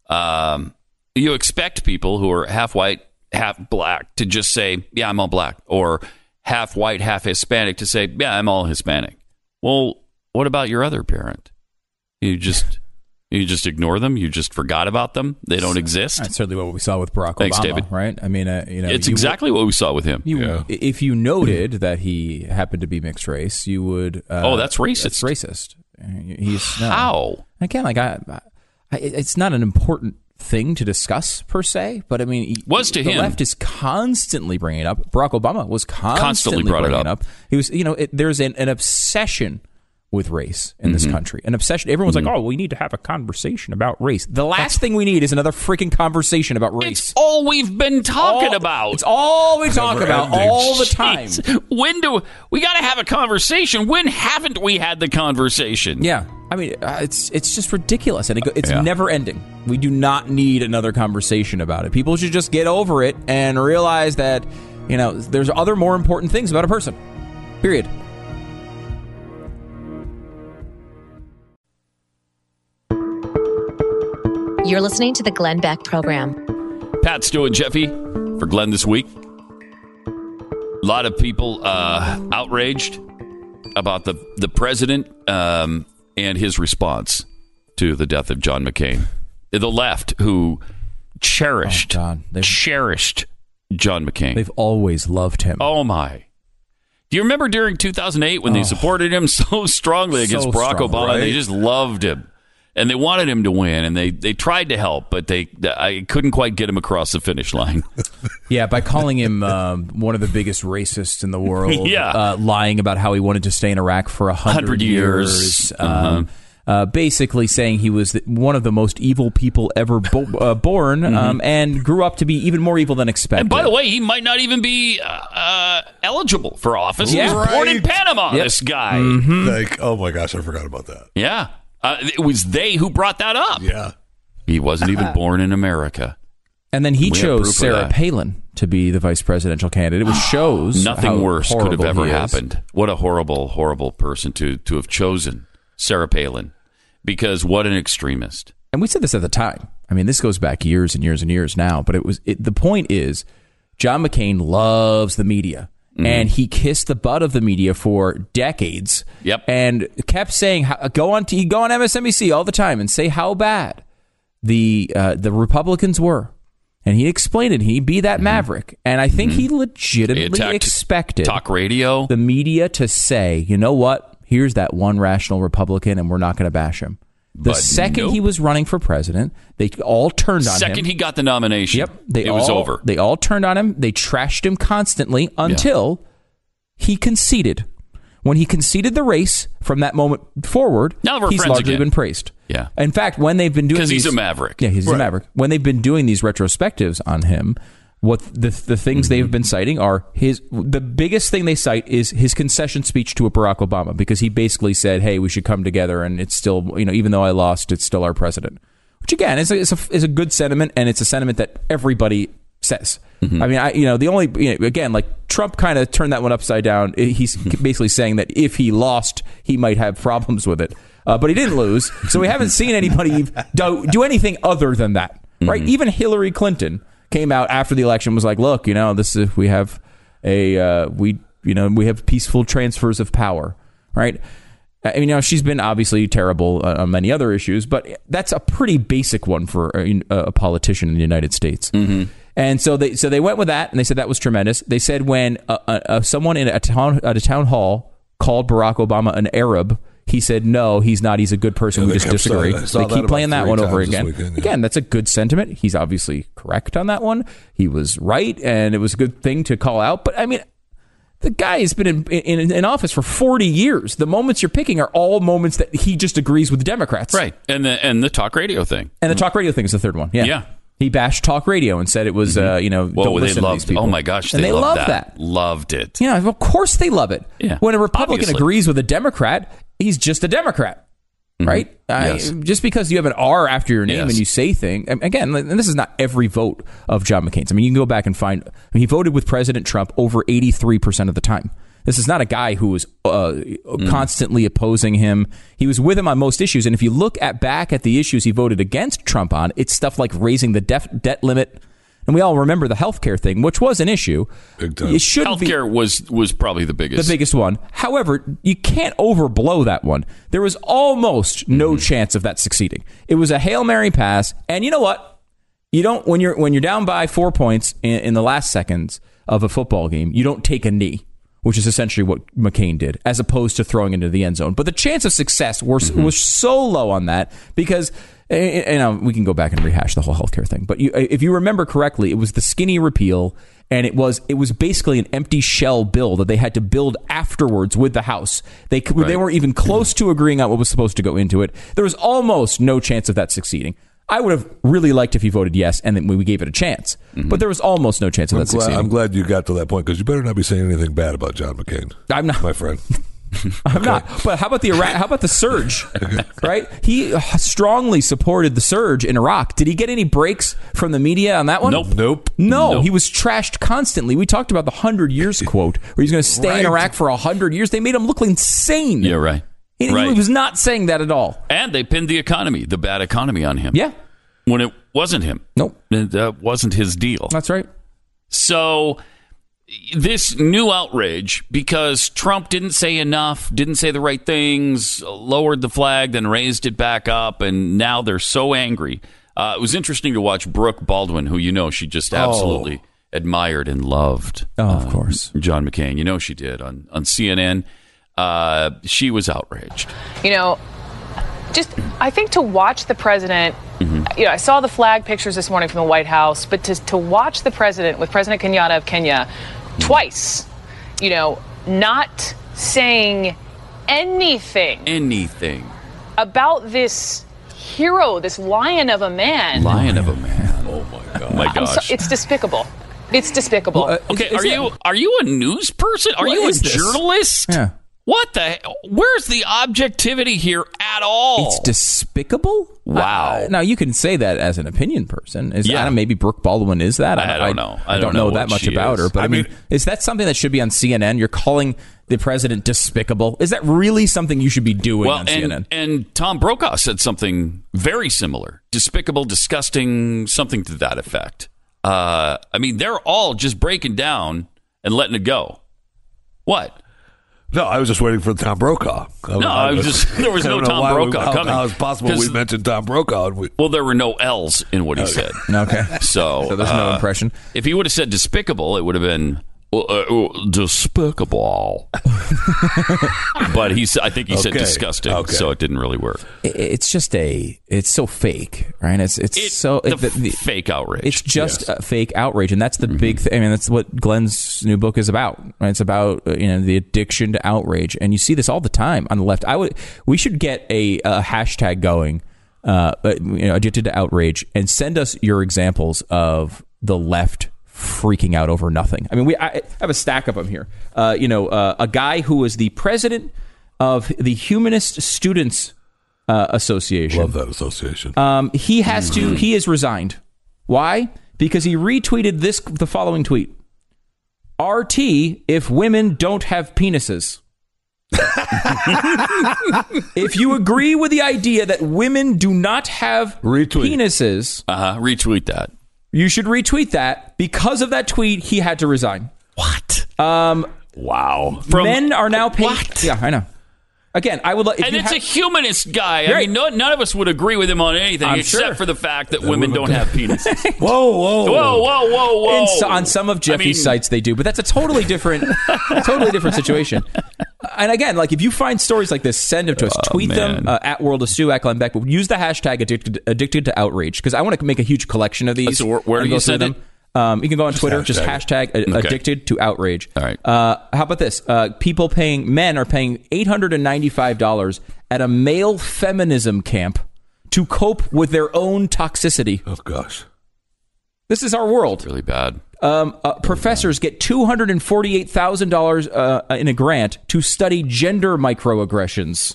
um, you expect people who are half white, half black to just say, yeah, I'm all black, or half white, half Hispanic to say, yeah, I'm all Hispanic? Well, what about your other parent? You just you just ignore them? You just forgot about them? They don't exist? That's certainly what we saw with Barack Thanks, Obama, David. right? I mean, uh, you know, It's you exactly would, what we saw with him. You, Yeah. If you noted that he happened to be mixed race, you would. Uh, Oh, that's racist. That's racist. He's no. How? Again, like I, I, it's not an important thing to discuss per se, but I mean, Was to the him. left is constantly bringing it up. Barack Obama was constantly, Constantly brought it bringing up. He was, you know, it, there's an, an obsession with race in this country. An obsession. Everyone's like, oh, we need to have a conversation about race. The last thing we need is another freaking conversation about race. It's all we've been talking All- about. It's all we talk about ending. all the time. Jeez. When do we got to have a conversation? When haven't we had the conversation? Yeah, I mean, uh, it's it's just ridiculous, and it, go- it's Yeah. never ending. We do not need another conversation about it. People should just get over it and realize that, you know, there's other more important things about a person. Period. You're listening to the Glenn Beck Program. Pat, Stu, and Jeffy for Glenn this week. A lot of people uh, outraged about the the president um, and his response to the death of John McCain. The left, who cherished, Oh, God. They've- cherished John McCain. They've always loved him. Oh my! Do you remember during two thousand eight when they supported him so strongly against So Barack strong, Obama? right? They just loved him, and they wanted him to win, and they, they tried to help, but they I couldn't quite get him across the finish line. Yeah, by calling him um, one of the biggest racists in the world. Yeah. uh, lying about how he wanted to stay in Iraq for a hundred Hundred years. years. Um, uh, basically saying he was the, one of the most evil people ever bo- uh, born, um, and grew up to be even more evil than expected. And by the way, he might not even be uh, uh, eligible for office. Yeah. He was born in Right. Panama. Yep. This guy. Mm-hmm. Like, oh my gosh, I forgot about that. Yeah, uh, it was they who brought that up. Yeah. He wasn't even born in America. And then he We have proof chose of Sarah that. Palin to be the vice presidential candidate, which shows Nothing how worse could have horrible ever he is. happened. What a horrible, horrible person to, to have chosen Sarah Palin. Because what an extremist. And we said this at the time. I mean, this goes back years and years and years now. But it was it, the point is, John McCain loves the media. Mm-hmm. And he kissed the butt of the media for decades. Yep. And kept saying, go on, T, go on M S N B C all the time and say how bad the uh, the Republicans were. And he explained it. He'd be that mm-hmm. maverick. And I think mm-hmm. he legitimately Attacked expected talk radio, the media to say, you know what? Here's that one rational Republican, and we're not going to bash him. The But second nope. he was running for president, they all turned on him. Second he got the nomination, Yep, they it all, was over. They all turned on him. They trashed him constantly until yeah. he conceded. When he conceded the race from that moment forward, now we're he's friends largely again. been praised. Yeah. In fact, when they've been doing because these, he's a maverick. Yeah, he's right. a maverick. When they've been doing these retrospectives on him, what the the things Mm-hmm. they've been citing are his. The biggest thing they cite is his concession speech to a Barack Obama, because he basically said, "Hey, we should come together," and it's still, you know, even though I lost, it's still our president. Which again is a, is a, is a good sentiment, and it's a sentiment that everybody says. Mm-hmm. I mean, I you know the only you know, again like Trump kind of turned that one upside down. He's basically saying that if he lost, he might have problems with it, uh, but he didn't lose, so we haven't seen anybody do, do anything other than that, right? Mm-hmm. Even Hillary Clinton came out after the election, was like, look, you know, this is we have a uh, we you know we have peaceful transfers of power, right? I mean, you know, she's been obviously terrible uh, on many other issues, but that's a pretty basic one for a, a politician in the United States. Mm-hmm. And so they so they went with that, and they said that was tremendous. They said when uh, uh, someone in a town at a town hall called Barack Obama an Arab, he said, no, he's not. He's a good person. Yeah, we just disagree. They keep playing that one over again. Weekend, yeah. Again, that's a good sentiment. He's obviously correct on that one. He was right, and it was a good thing to call out. But I mean, the guy has been in, in, in office for forty years. The moments you're picking are all moments that he just agrees with the Democrats. Right. And the and the talk radio thing. And the talk radio thing is the third one. Yeah. Yeah. He bashed talk radio and said it was, mm-hmm. uh, you know, Whoa, don't they listen loved, to these people. Oh, my gosh. They, and they loved love that. that. Loved it. Yeah, of course they love it. Yeah, when a Republican obviously. agrees with a Democrat, he's just a Democrat. Mm-hmm. Right? Yes. I, just because you have an R after your name Yes. and you say things. Again, and this is not every vote of John McCain's. I mean, you can go back and find. I mean, he voted with President Trump over eighty-three percent of the time. This is not a guy who was uh, mm. constantly opposing him. He was with him on most issues. And if you look at back at the issues he voted against Trump on, it's stuff like raising the def- debt limit. And we all remember the healthcare thing, which was an issue. Big time. It should Healthcare be was was probably the biggest. the biggest one. However, you can't overblow that one. There was almost no mm. chance of that succeeding. It was a Hail Mary pass. And you know what? You don't when you're when you're down by four points in, in the last seconds of a football game, you don't take a knee, which is essentially what McCain did, as opposed to throwing into the end zone. But the chance of success was, mm-hmm. was so low on that because, you know, we can go back and rehash the whole healthcare thing. But you, if you remember correctly, it was the skinny repeal, and it was it was basically an empty shell bill that they had to build afterwards with the House. They right. they weren't even close to agreeing on what was supposed to go into it. There was almost no chance of that succeeding. I would have really liked if he voted yes, and then we gave it a chance. Mm-hmm. But there was almost no chance of I'm that glad, succeeding. I'm glad you got to that point, because you better not be saying anything bad about John McCain. I'm not, my friend. I'm okay. not. But how about the Iraq? How about the surge? Right? He strongly supported the surge in Iraq. Did he get any breaks from the media on that one? Nope. Nope. No, nope. He was trashed constantly. We talked about the hundred years quote, where he's going to stay right. in Iraq for a hundred years. They made him look insane. Yeah, right. He, right. he was not saying that at all. And they pinned the economy, the bad economy, on him. Yeah. When it wasn't him. Nope. That wasn't his deal. That's right. So this new outrage, because Trump didn't say enough, didn't say the right things, lowered the flag, then raised it back up, and now they're so angry. Uh, it was interesting to watch Brooke Baldwin, who you know she just absolutely oh. admired and loved. Oh, of uh, course. John McCain. You know she did on, on C N N. Uh, she was outraged. You know, just I think to watch the president, mm-hmm. you know, I saw the flag pictures this morning from the White House, but to, to watch the president with President Kenyatta of Kenya mm-hmm. twice, you know, not saying anything. Anything. About this hero, this lion of a man. Lion of a man. Oh, my God. Oh, my gosh. So, it's despicable. It's despicable. Well, uh, okay, is, is are it, you are you a news person? Are what you a is this? journalist? Yeah. What the? Where's the objectivity here at all? It's despicable. Wow. Uh, now you can say that as an opinion person. Is Yeah. I don't know, maybe Brooke Baldwin is that? I don't know. I, I don't, don't know, know that what much she about is. her. But I, I mean, mean- is that something that should be on C N N? You're calling the president despicable? Is that really something you should be doing well, on and, C N N? and Tom Brokaw said something very similar. Despicable, disgusting, something to that effect. Uh, I mean, they're all just breaking down and letting it go. What? No, I was just waiting for Tom Brokaw. No, I was just there was I no don't know Tom why we- Brokaw how, coming. How is it possible 'Cause- we mentioned Tom Brokaw? And we, Well, there were no L's in what he said. Okay. So, So there's no uh, impression. If he would have said despicable, it would have been uh, uh, despicable. But he, I think he said Okay. disgusting, Okay. so it didn't really work. It- It's just a. It's so fake, right? It's it's It, so the, it- the- the- fake outrage. It's just Yes. a fake outrage, and that's the Mm-hmm. big thing. I mean, that's what Glenn's new book is about. Right? It's about uh, you know the addiction to outrage, and you see this all the time on the left. I would we should get a, a hashtag going, uh, you know, addicted to outrage, and send us your examples of the left freaking out over nothing. I mean, we I, I have a stack of them here. Uh, you know, uh, a guy who was the president of the Humanist Students uh, Association. love that association. Um, he has to. He is resigned. Why? Because he retweeted this the following tweet: R T if women don't have penises. If you agree with the idea that women do not have Retweet. penises, uh-huh, retweet that. you should retweet that. Because of that tweet, he had to resign. What? Um, Wow. From men are now paid. What? Yeah, I know. Again, I would like. And it's a humanist guy. I Right. mean, no, none of us would agree with him on anything I'm except sure. for the fact that women don't have penises. whoa, whoa, Whoa, whoa, whoa, whoa! In so, on some of Jeffy's I mean- sites, they do, but that's a totally different, totally different situation. And again, like if you find stories like this, send them to us. Tweet them man. uh, at World of Stu, at Glenn Beck. But use the hashtag addicted, addicted to outrage because I want to make a huge collection of these. So where- where and do go you through send them. it? Um, you can go on Twitter, just hashtag hashtag uh, addicted to outrage. All right. Uh, how about this? Uh, people paying, men are paying eight hundred ninety-five dollars at a male feminism camp to cope with their own toxicity. Oh gosh. This is our world. Really bad. Um, uh, professors get two hundred forty-eight thousand dollars uh, in a grant to study gender microaggressions.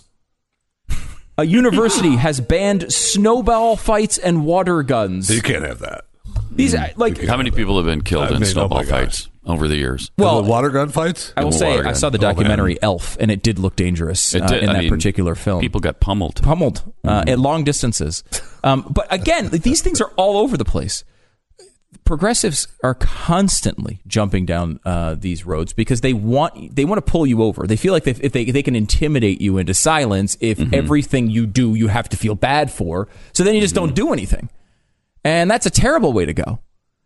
A university has banned snowball fights and water guns. You can't have that. These uh, like How many people have been killed I in mean, oh snowball my gosh. fights over the years? well, the water gun fights. I will the say water I gun. saw the Oh, man. documentary Elf, and it did look dangerous It uh, did- in I that mean, particular film. People got pummeled. pummeled uh, at long distances. Um, but again, these things are all over the place. Progressives are constantly jumping down uh, these roads because they want they want to pull you over. They feel like they, if they they can intimidate you into silence if Mm-hmm. everything you do you have to feel bad for. So then you just Mm-hmm. don't do anything, and that's a terrible way to go.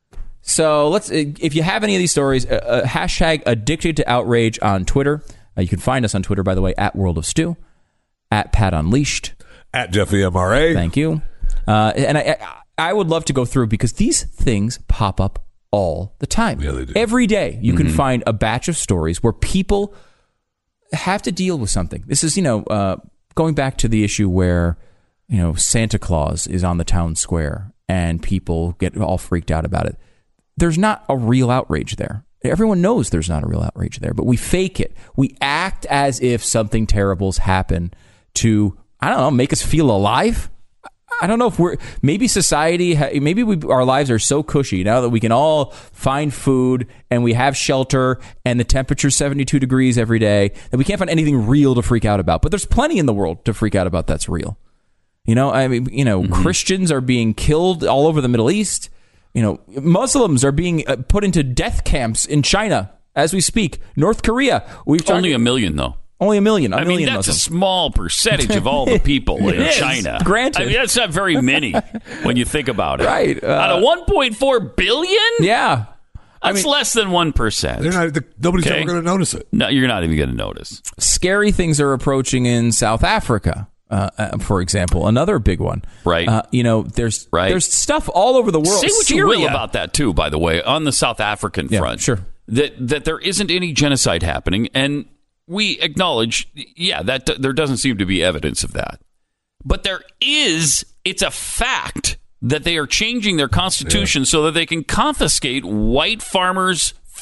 So let's if you have any of these stories, uh, uh, hashtag addicted to outrage on Twitter. Uh, you can find us on Twitter, by the way, at World of Stu, at Pat Unleashed. At Jeffy M R A. Thank you. Uh, and I, I, I would love to go through because these things pop up all the time. Yeah, they do. Every day you can find a batch of stories where people have to deal with something. This is, you know, uh, going back to the issue where, you know, Santa Claus is on the town square and people get all freaked out about it. There's not a real outrage there. Everyone knows there's not a real outrage there, but we fake it. We act as if something terrible's happened to, I don't know, make us feel alive. I don't know if we're maybe society, maybe we, our lives are so cushy now that we can all find food and we have shelter and the temperature's seventy-two degrees every day that we can't find anything real to freak out about. But there's plenty in the world to freak out about that's real. You know, I mean, you know, mm-hmm. Christians are being killed all over the Middle East. You know, Muslims are being put into death camps in China as we speak. North Korea, we've talked, Only a million, though. Only a million. A I million mean, that's Muslims. a small percentage of all the people in is, China. granted. I mean, that's not very many when you think about it. Right. Uh, Out of one point four billion? Yeah. I That's mean, less than one percent. They're not, nobody's Okay. ever going to notice it. No, you're not even going to notice. Scary things are approaching in South Africa, uh, uh, for example. Another big one. Right. Uh, you know, there's Right. there's stuff all over the world. Say what Syria. you will about that, too, by the way, on the South African Yeah, front. sure. That, that there isn't any genocide happening, and we acknowledge, yeah, that there doesn't seem to be evidence of that. But there is, it's a fact that they are changing their constitution yeah. so that they can confiscate white farmers'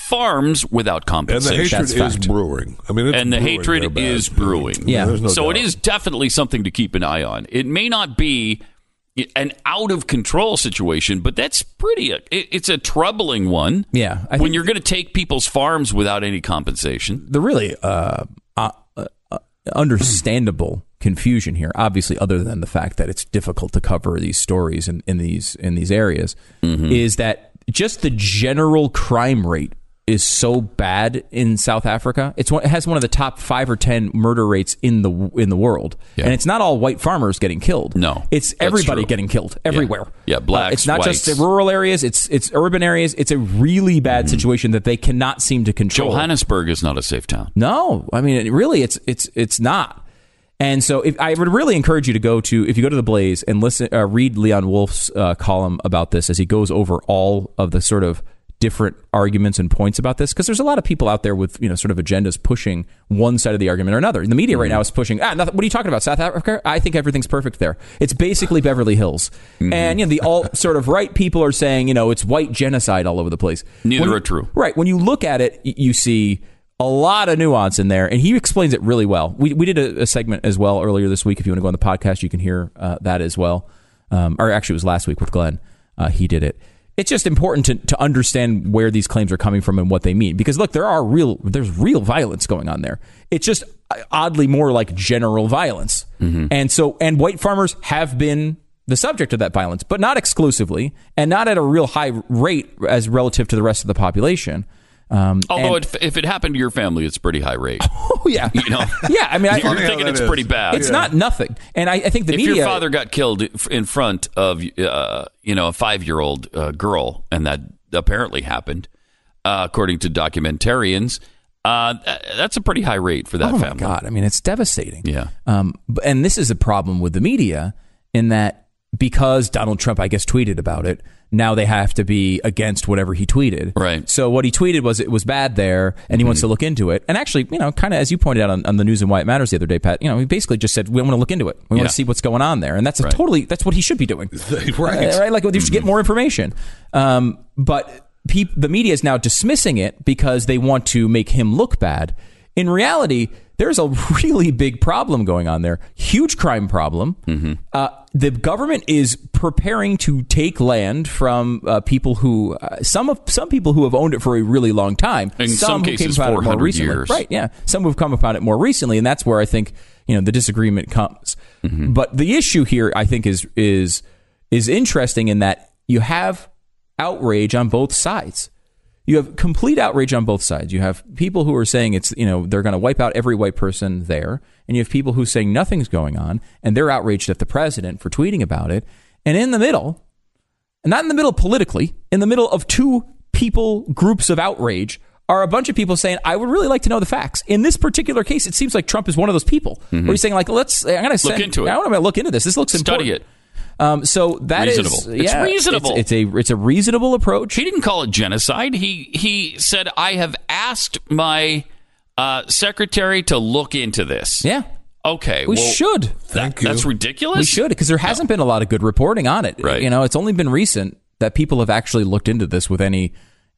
farms without compensation. And the hatred That's is fact. brewing. I mean, it's and the brewing hatred there bad. is brewing. Yeah. There's no so doubt. it is definitely something to keep an eye on. It may not be an out of control situation, but that's pretty. It, it's a troubling one. Yeah, I when think- you're going to take people's farms without any compensation. The really uh, uh, uh, understandable confusion here, obviously, other than the fact that it's difficult to cover these stories in, in these in these areas, Mm-hmm. is that just the general crime rate is so bad in South Africa. It's one, it has one of the top five or ten murder rates in the in the world, Yeah. and it's not all white farmers getting killed. No, it's that's everybody true. getting killed everywhere. Yeah, blacks, Uh, it's not whites. just the rural areas; it's it's urban areas. It's a really bad situation that they cannot seem to control. Johannesburg is not a safe town. No, I mean, it really, it's it's it's not. And so, if, I would really encourage you to go to if you go to the Blaze and listen, uh, read Leon Wolf's uh, column about this as he goes over all of the sort of different arguments and points about this, because there's a lot of people out there with, you know, sort of agendas pushing one side of the argument or another. And the media right now is pushing, ah, nothing, what are you talking about, South Africa? I think everything's perfect there. It's basically Beverly Hills. Mm-hmm. And, you know, the all sort of right people are saying, you know, it's white genocide all over the place. Neither When you- are true. Right. When you look at it, y- you see a lot of nuance in there, and he explains it really well. We we did a, a segment as well earlier this week. If you want to go on the podcast, you can hear uh, that as well. Um, or actually, it was last week with Glenn. Uh, he did it. It's just important to, to understand where these claims are coming from and what they mean. Because look, there are real there's real violence going on there. It's just oddly more like general violence, Mm-hmm. and so and white farmers have been the subject of that violence, but not exclusively, and not at a real high rate as relative to the rest of the population. Um, Although and- if, if it happened to your family, it's a pretty high rate. Oh yeah, You know? yeah. I mean, I, You're Yeah, thinking that it's is. pretty bad. it's not nothing, and I, I think the if media. your father got killed in front of uh, you know a five-year-old uh, girl, and that apparently happened, uh, according to documentarians, uh, that's a pretty high rate for that oh my family. God, I mean, it's devastating. Yeah. Um, b- and this is a problem with the media in that because Donald Trump, I guess, tweeted about it, now they have to be against whatever he tweeted. Right. So what he tweeted was it was bad there, and he wants to look into it. And actually, you know, kind of as you pointed out on, on the News and Why It Matters the other day, Pat, you know, he basically just said we want to look into it. We Yeah. want to see what's going on there, and that's a Right. totally that's what he should be doing. Right. Uh, right? Like, you should get more information. Um, but peop the media is now dismissing it because they want to make him look bad. In reality, there's a really big problem going on there. Huge crime problem. Mm-hmm. Uh, the government is preparing to take land from uh, people who, uh, some of some people who have owned it for a really long time. In some who cases, came upon it more four hundred recently. years. Right, yeah. Some who have come upon it more recently, and that's where I think, you know, the disagreement comes. Mm-hmm. But the issue here, I think, is is is interesting in that you have outrage on both sides. You have complete outrage on both sides. You have people who are saying it's, you know, they're going to wipe out every white person there. And you have people who are saying nothing's going on, and they're outraged at the president for tweeting about it. And in the middle, and not in the middle politically, in the middle of two people groups of outrage are a bunch of people saying, I would really like to know the facts. In this particular case, it seems like Trump is one of those people where he's saying, like, let's, I'm going to Look into it. I want to look into this. This looks Study important. it. Um, so that is Reasonable. It's yeah, reasonable. It's, it's a it's a reasonable approach. He didn't call it genocide. He he said, I have asked my uh, secretary to look into this. Yeah, Okay. we well, should. Thank you. That's ridiculous. We should, because there hasn't been a lot of good reporting on it. Right. You know, it's only been recent that people have actually looked into this with any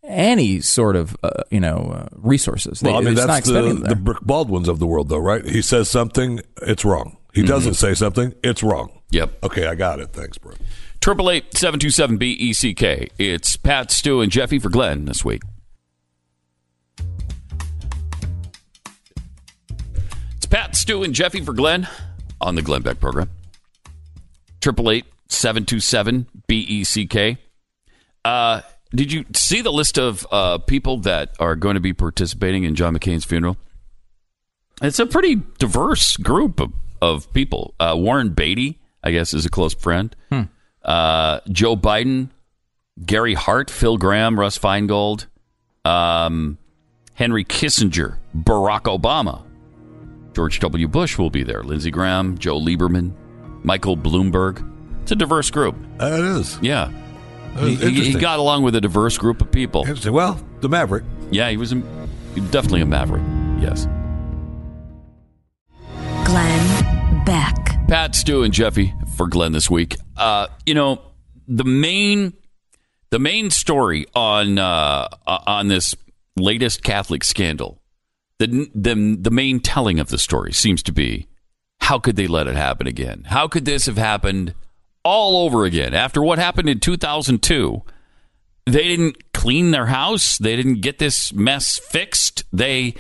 any sort of uh, you know uh, resources. Well, I mean, it's not that's the, expecting them the there. Brick Baldwins of the world, though, right? He says something, it's wrong. He doesn't say something, it's wrong. Yep. Okay, I got it. Thanks, bro. Triple eight seven two seven B E C K. It's Pat, Stu, and Jeffy for Glenn this week. It's Pat, Stu, and Jeffy for Glenn on the Glenn Beck program. Triple eight seven two seven B E C K. Uh, did you see the list of uh, people that are going to be participating in John McCain's funeral? It's a pretty diverse group of, of people. Uh, Warren Beatty, I guess, is a close friend. Hmm. Uh, Joe Biden, Gary Hart, Phil Graham, Russ Feingold, um, Henry Kissinger, Barack Obama, George W. Bush will be there, Lindsey Graham, Joe Lieberman, Michael Bloomberg. It's a diverse group. Uh, it is. Yeah. That is He, he- he interesting. got along with a diverse group of people. Interesting. Well, the Maverick. Yeah, he was, a, he was definitely a maverick. Yes. Glenn Beck. Pat, Stu, and Jeffy for Glenn this week. Uh, you know, the main the main story on uh, on this latest Catholic scandal, the, the, the main telling of the story seems to be, how could they let it happen again? How could this have happened all over again? After what happened in two thousand two, they didn't clean their house. They didn't get this mess fixed. They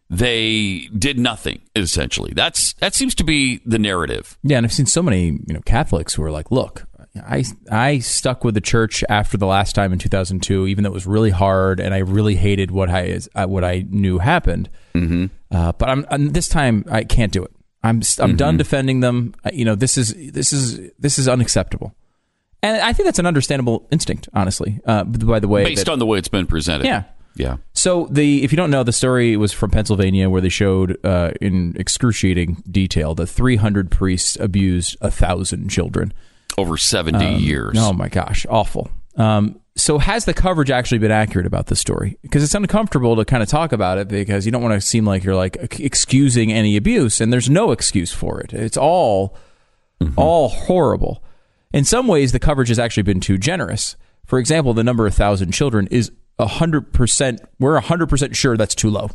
they did nothing, essentially. That's that seems to be the narrative. Yeah, and I've seen so many you know Catholics who are like, look, I I stuck with the church after the last time in two thousand two, even though it was really hard and I really hated what I what I knew happened. Mm-hmm. Uh, but I'm, I'm this time I can't do it. I'm I'm mm-hmm. done defending them. You know, this is this is this is unacceptable, and I think that's an understandable instinct, honestly. Uh, by the way, based that, on the way it's been presented, yeah, yeah. So the if you don't know, the story was from Pennsylvania, where they showed uh, in excruciating detail that three hundred priests abused a thousand children over seventy um, years. Oh my gosh, awful. Um, so has the coverage actually been accurate about this story? Because it's uncomfortable to kind of talk about it because you don't want to seem like you're like excusing any abuse, and there's no excuse for it. It's all mm-hmm. all horrible. In some ways, the coverage has actually been too generous. For example, the number of thousand children is one hundred percent. We're one hundred percent sure that's too low.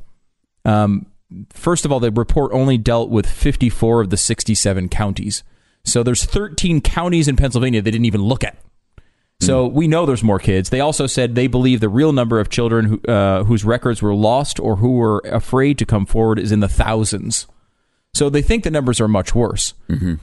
Um, first of all, the report only dealt with fifty-four of the sixty-seven counties. So there's thirteen counties in Pennsylvania they didn't even look at. So we know there's more kids. They also said they believe the real number of children who, uh, whose records were lost or who were afraid to come forward is in the thousands. So they think the numbers are much worse. Mm-hmm.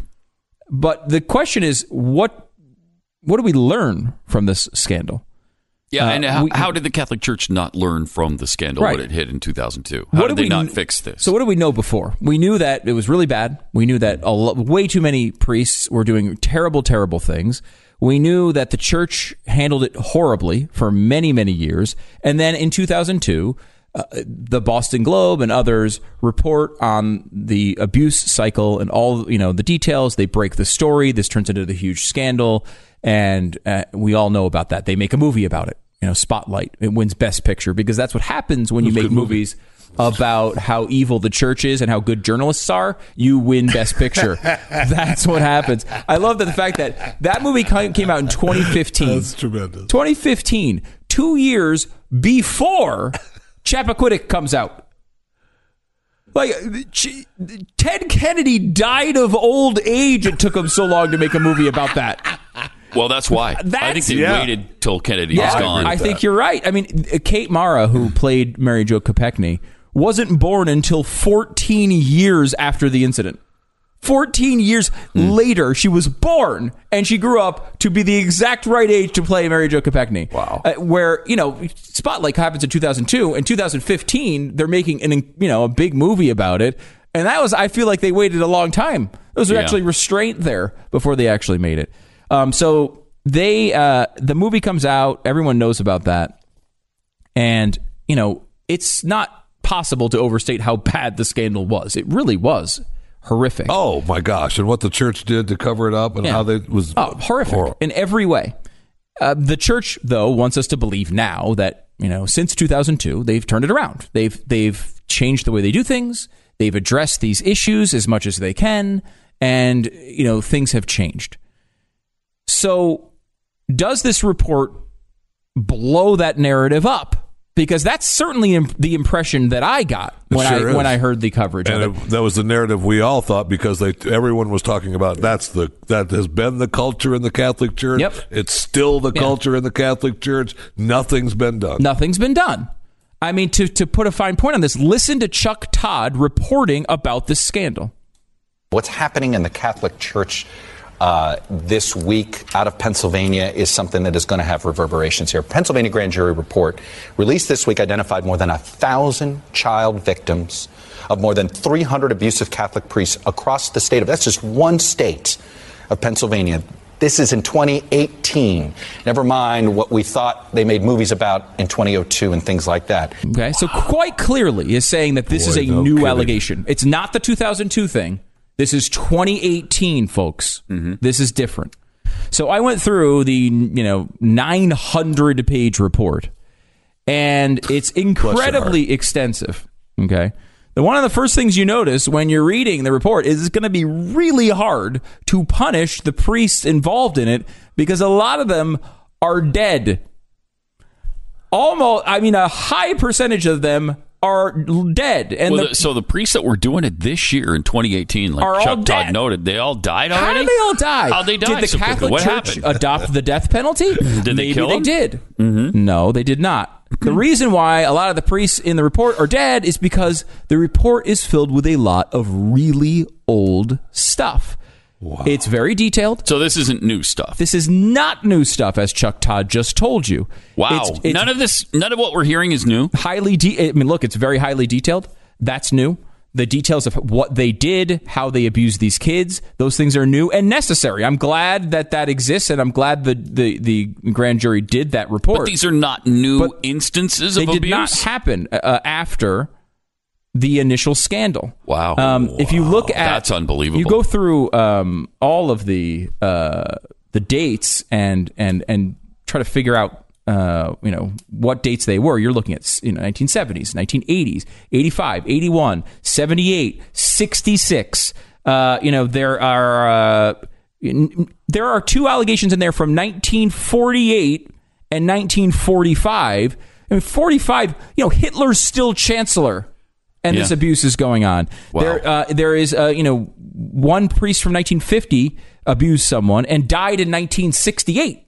But the question is, what what do we learn from this scandal? Yeah, uh, and how, we, how did the Catholic Church not learn from the scandal right. when it hit in two thousand two? How what did do they we, not fix this? So what did we know before? We knew that it was really bad. We knew that a lo- way too many priests were doing terrible, terrible things. We knew that the church handled it horribly for many, many years. And then in two thousand two, uh, the Boston Globe and others report on the abuse cycle and all, you know, the details. They break the story. This turns into the huge scandal. And uh, we all know about that. They make a movie about it. You know, Spotlight. It wins Best Picture because that's what happens when you make movies about how evil the church is and how good journalists are. You win Best Picture. That's what happens. I love that the fact that that movie came out in twenty fifteen. That's tremendous. twenty fifteen, two years before Chappaquiddick comes out. Like, Ted Kennedy died of old age. It took him so long to make a movie about that. Well, that's why. That's, I think they yeah. waited till Kennedy yeah, was gone. I, I think you're right. I mean, Kate Mara, who played Mary Jo Kopechne, wasn't born until fourteen years after the incident. fourteen years mm. later, she was born, and she grew up to be the exact right age to play Mary Jo Kopechne. Wow. Uh, where, you know, Spotlight happens in two thousand two. In two thousand fifteen, they're making an, you know, a big movie about it. And that was, I feel like they waited a long time. There was yeah. actually restraint there before they actually made it. Um, so they, uh, the movie comes out. Everyone knows about that. And, you know, it's not possible to overstate how bad the scandal was. It really was horrific. Oh, my gosh. And what the church did to cover it up and yeah. how they was oh, horrific horrible. In every way. Uh, the church, though, wants us to believe now that, you know, since two thousand two, they've turned it around. They've, they've changed the way they do things. They've addressed these issues as much as they can. And, you know, things have changed. So does this report blow that narrative up? Because that's certainly imp- the impression that I got when sure I is. when I heard the coverage and of it. it. That was the narrative we all thought because they everyone was talking about that's the that has been the culture in the Catholic Church. Yep. It's still the yeah. culture in the Catholic Church. Nothing's been done. Nothing's been done. I mean, to to put a fine point on this, listen to Chuck Todd reporting about this scandal. What's happening in the Catholic Church Uh, this week out of Pennsylvania is something that is going to have reverberations here. Pennsylvania grand jury report released this week identified more than a thousand child victims of more than three hundred abusive Catholic priests across the state of, that's just one state of Pennsylvania. This is in twenty eighteen. Never mind what we thought they made movies about in twenty oh two and things like that. Okay, so quite clearly is saying that this Boy, is a no new kidding. allegation. It's not the two thousand two thing. This is twenty eighteen, folks. Mm-hmm. This is different. So I went through the, you know, nine hundred page report, and it's incredibly extensive. Okay. The one of the first things you notice when you're reading the report is it's going to be really hard to punish the priests involved in it because a lot of them are dead. almost, I mean, a high percentage of them are dead. And well, the, the, so the priests that were doing it this year in twenty eighteen, like Are all Chuck Todd dead. noted, they all died already? How did they all die? How'd they die Did the so quickly? Catholic What Church happened? adopt the death penalty? Did they Maybe kill they them? did. Mm-hmm. No, they did not. The reason why a lot of the priests in the report are dead is because the report is filled with a lot of really old stuff. Wow. It's very detailed. So this isn't new stuff. This is not new stuff, as Chuck Todd just told you. Wow. It's, it's none of this, none of what we're hearing is new? Highly, de- I mean, look, it's very highly detailed. That's new. The details of what they did, how they abused these kids, those things are new and necessary. I'm glad that that exists, and I'm glad the, the, the grand jury did that report. But these are not new But instances of they abuse? did not happen uh, after the initial scandal. Wow. Um, If you look at... That's unbelievable. You go through um, all of the uh, the dates and, and, and try to figure out Uh, you know, what dates they were. You're looking at, you know, nineteen seventies, nineteen eighties, eighty-five, eighty-one, seventy-eight, sixty-six. Uh, you know, there are uh, there are two allegations in there from nineteen forty-eight and nineteen forty-five. And forty-five, you know, Hitler's still chancellor, and Yeah. this abuse is going on. Wow. There, uh, there is, uh, you know, one priest from nineteen fifty abused someone and died in nineteen sixty-eight.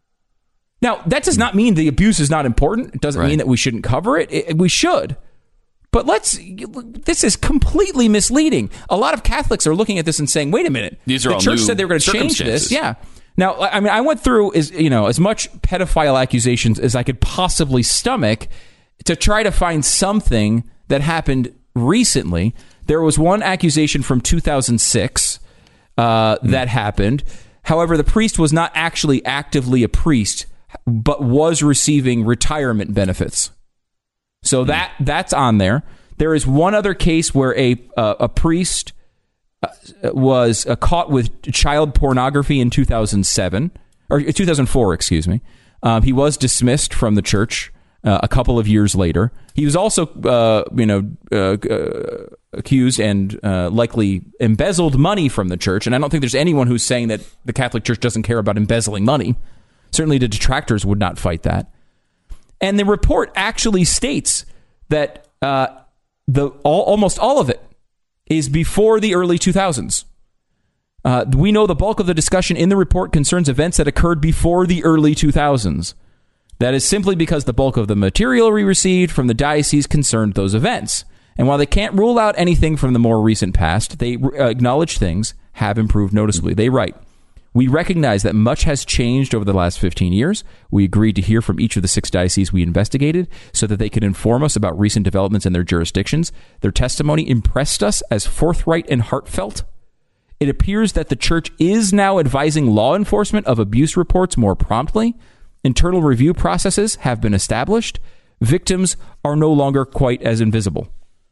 Now, that does not mean the abuse is not important. It doesn't Right. mean that we shouldn't cover it. it. We should. But let's, this is completely misleading. A lot of Catholics are looking at this and saying, wait a minute. These are the all church new said they were going to change circumstances. this. Yeah. Now, I mean, I went through as, you know, as much pedophile accusations as I could possibly stomach to try to find something that happened recently. There was one accusation from two thousand six uh, mm. that happened. However, the priest was not actually actively a priest, but was receiving retirement benefits. So that that's on there. There is one other case where a uh, a priest uh, was uh, caught with child pornography in two thousand seven or two thousand four, excuse me. Um, he was dismissed from the church uh, a couple of years later. He was also, uh, you know, uh, uh, accused and uh, likely embezzled money from the church. And I don't think there's anyone who's saying that the Catholic Church doesn't care about embezzling money. Certainly the detractors would not fight that. And the report actually states that uh, the all, almost all of it is before the early two thousands. Uh, we know the bulk of the discussion in the report concerns events that occurred before the early two thousands. That is simply because the bulk of the material we received from the diocese concerned those events. And while they can't rule out anything from the more recent past, they uh, acknowledge things have improved noticeably. They write, "We recognize that much has changed over the last fifteen years. We agreed to hear from each of the six dioceses we investigated so that they could inform us about recent developments in their jurisdictions. Their testimony impressed us as forthright and heartfelt. It appears that the church is now advising law enforcement of abuse reports more promptly. Internal review processes have been established. Victims are no longer quite as invisible."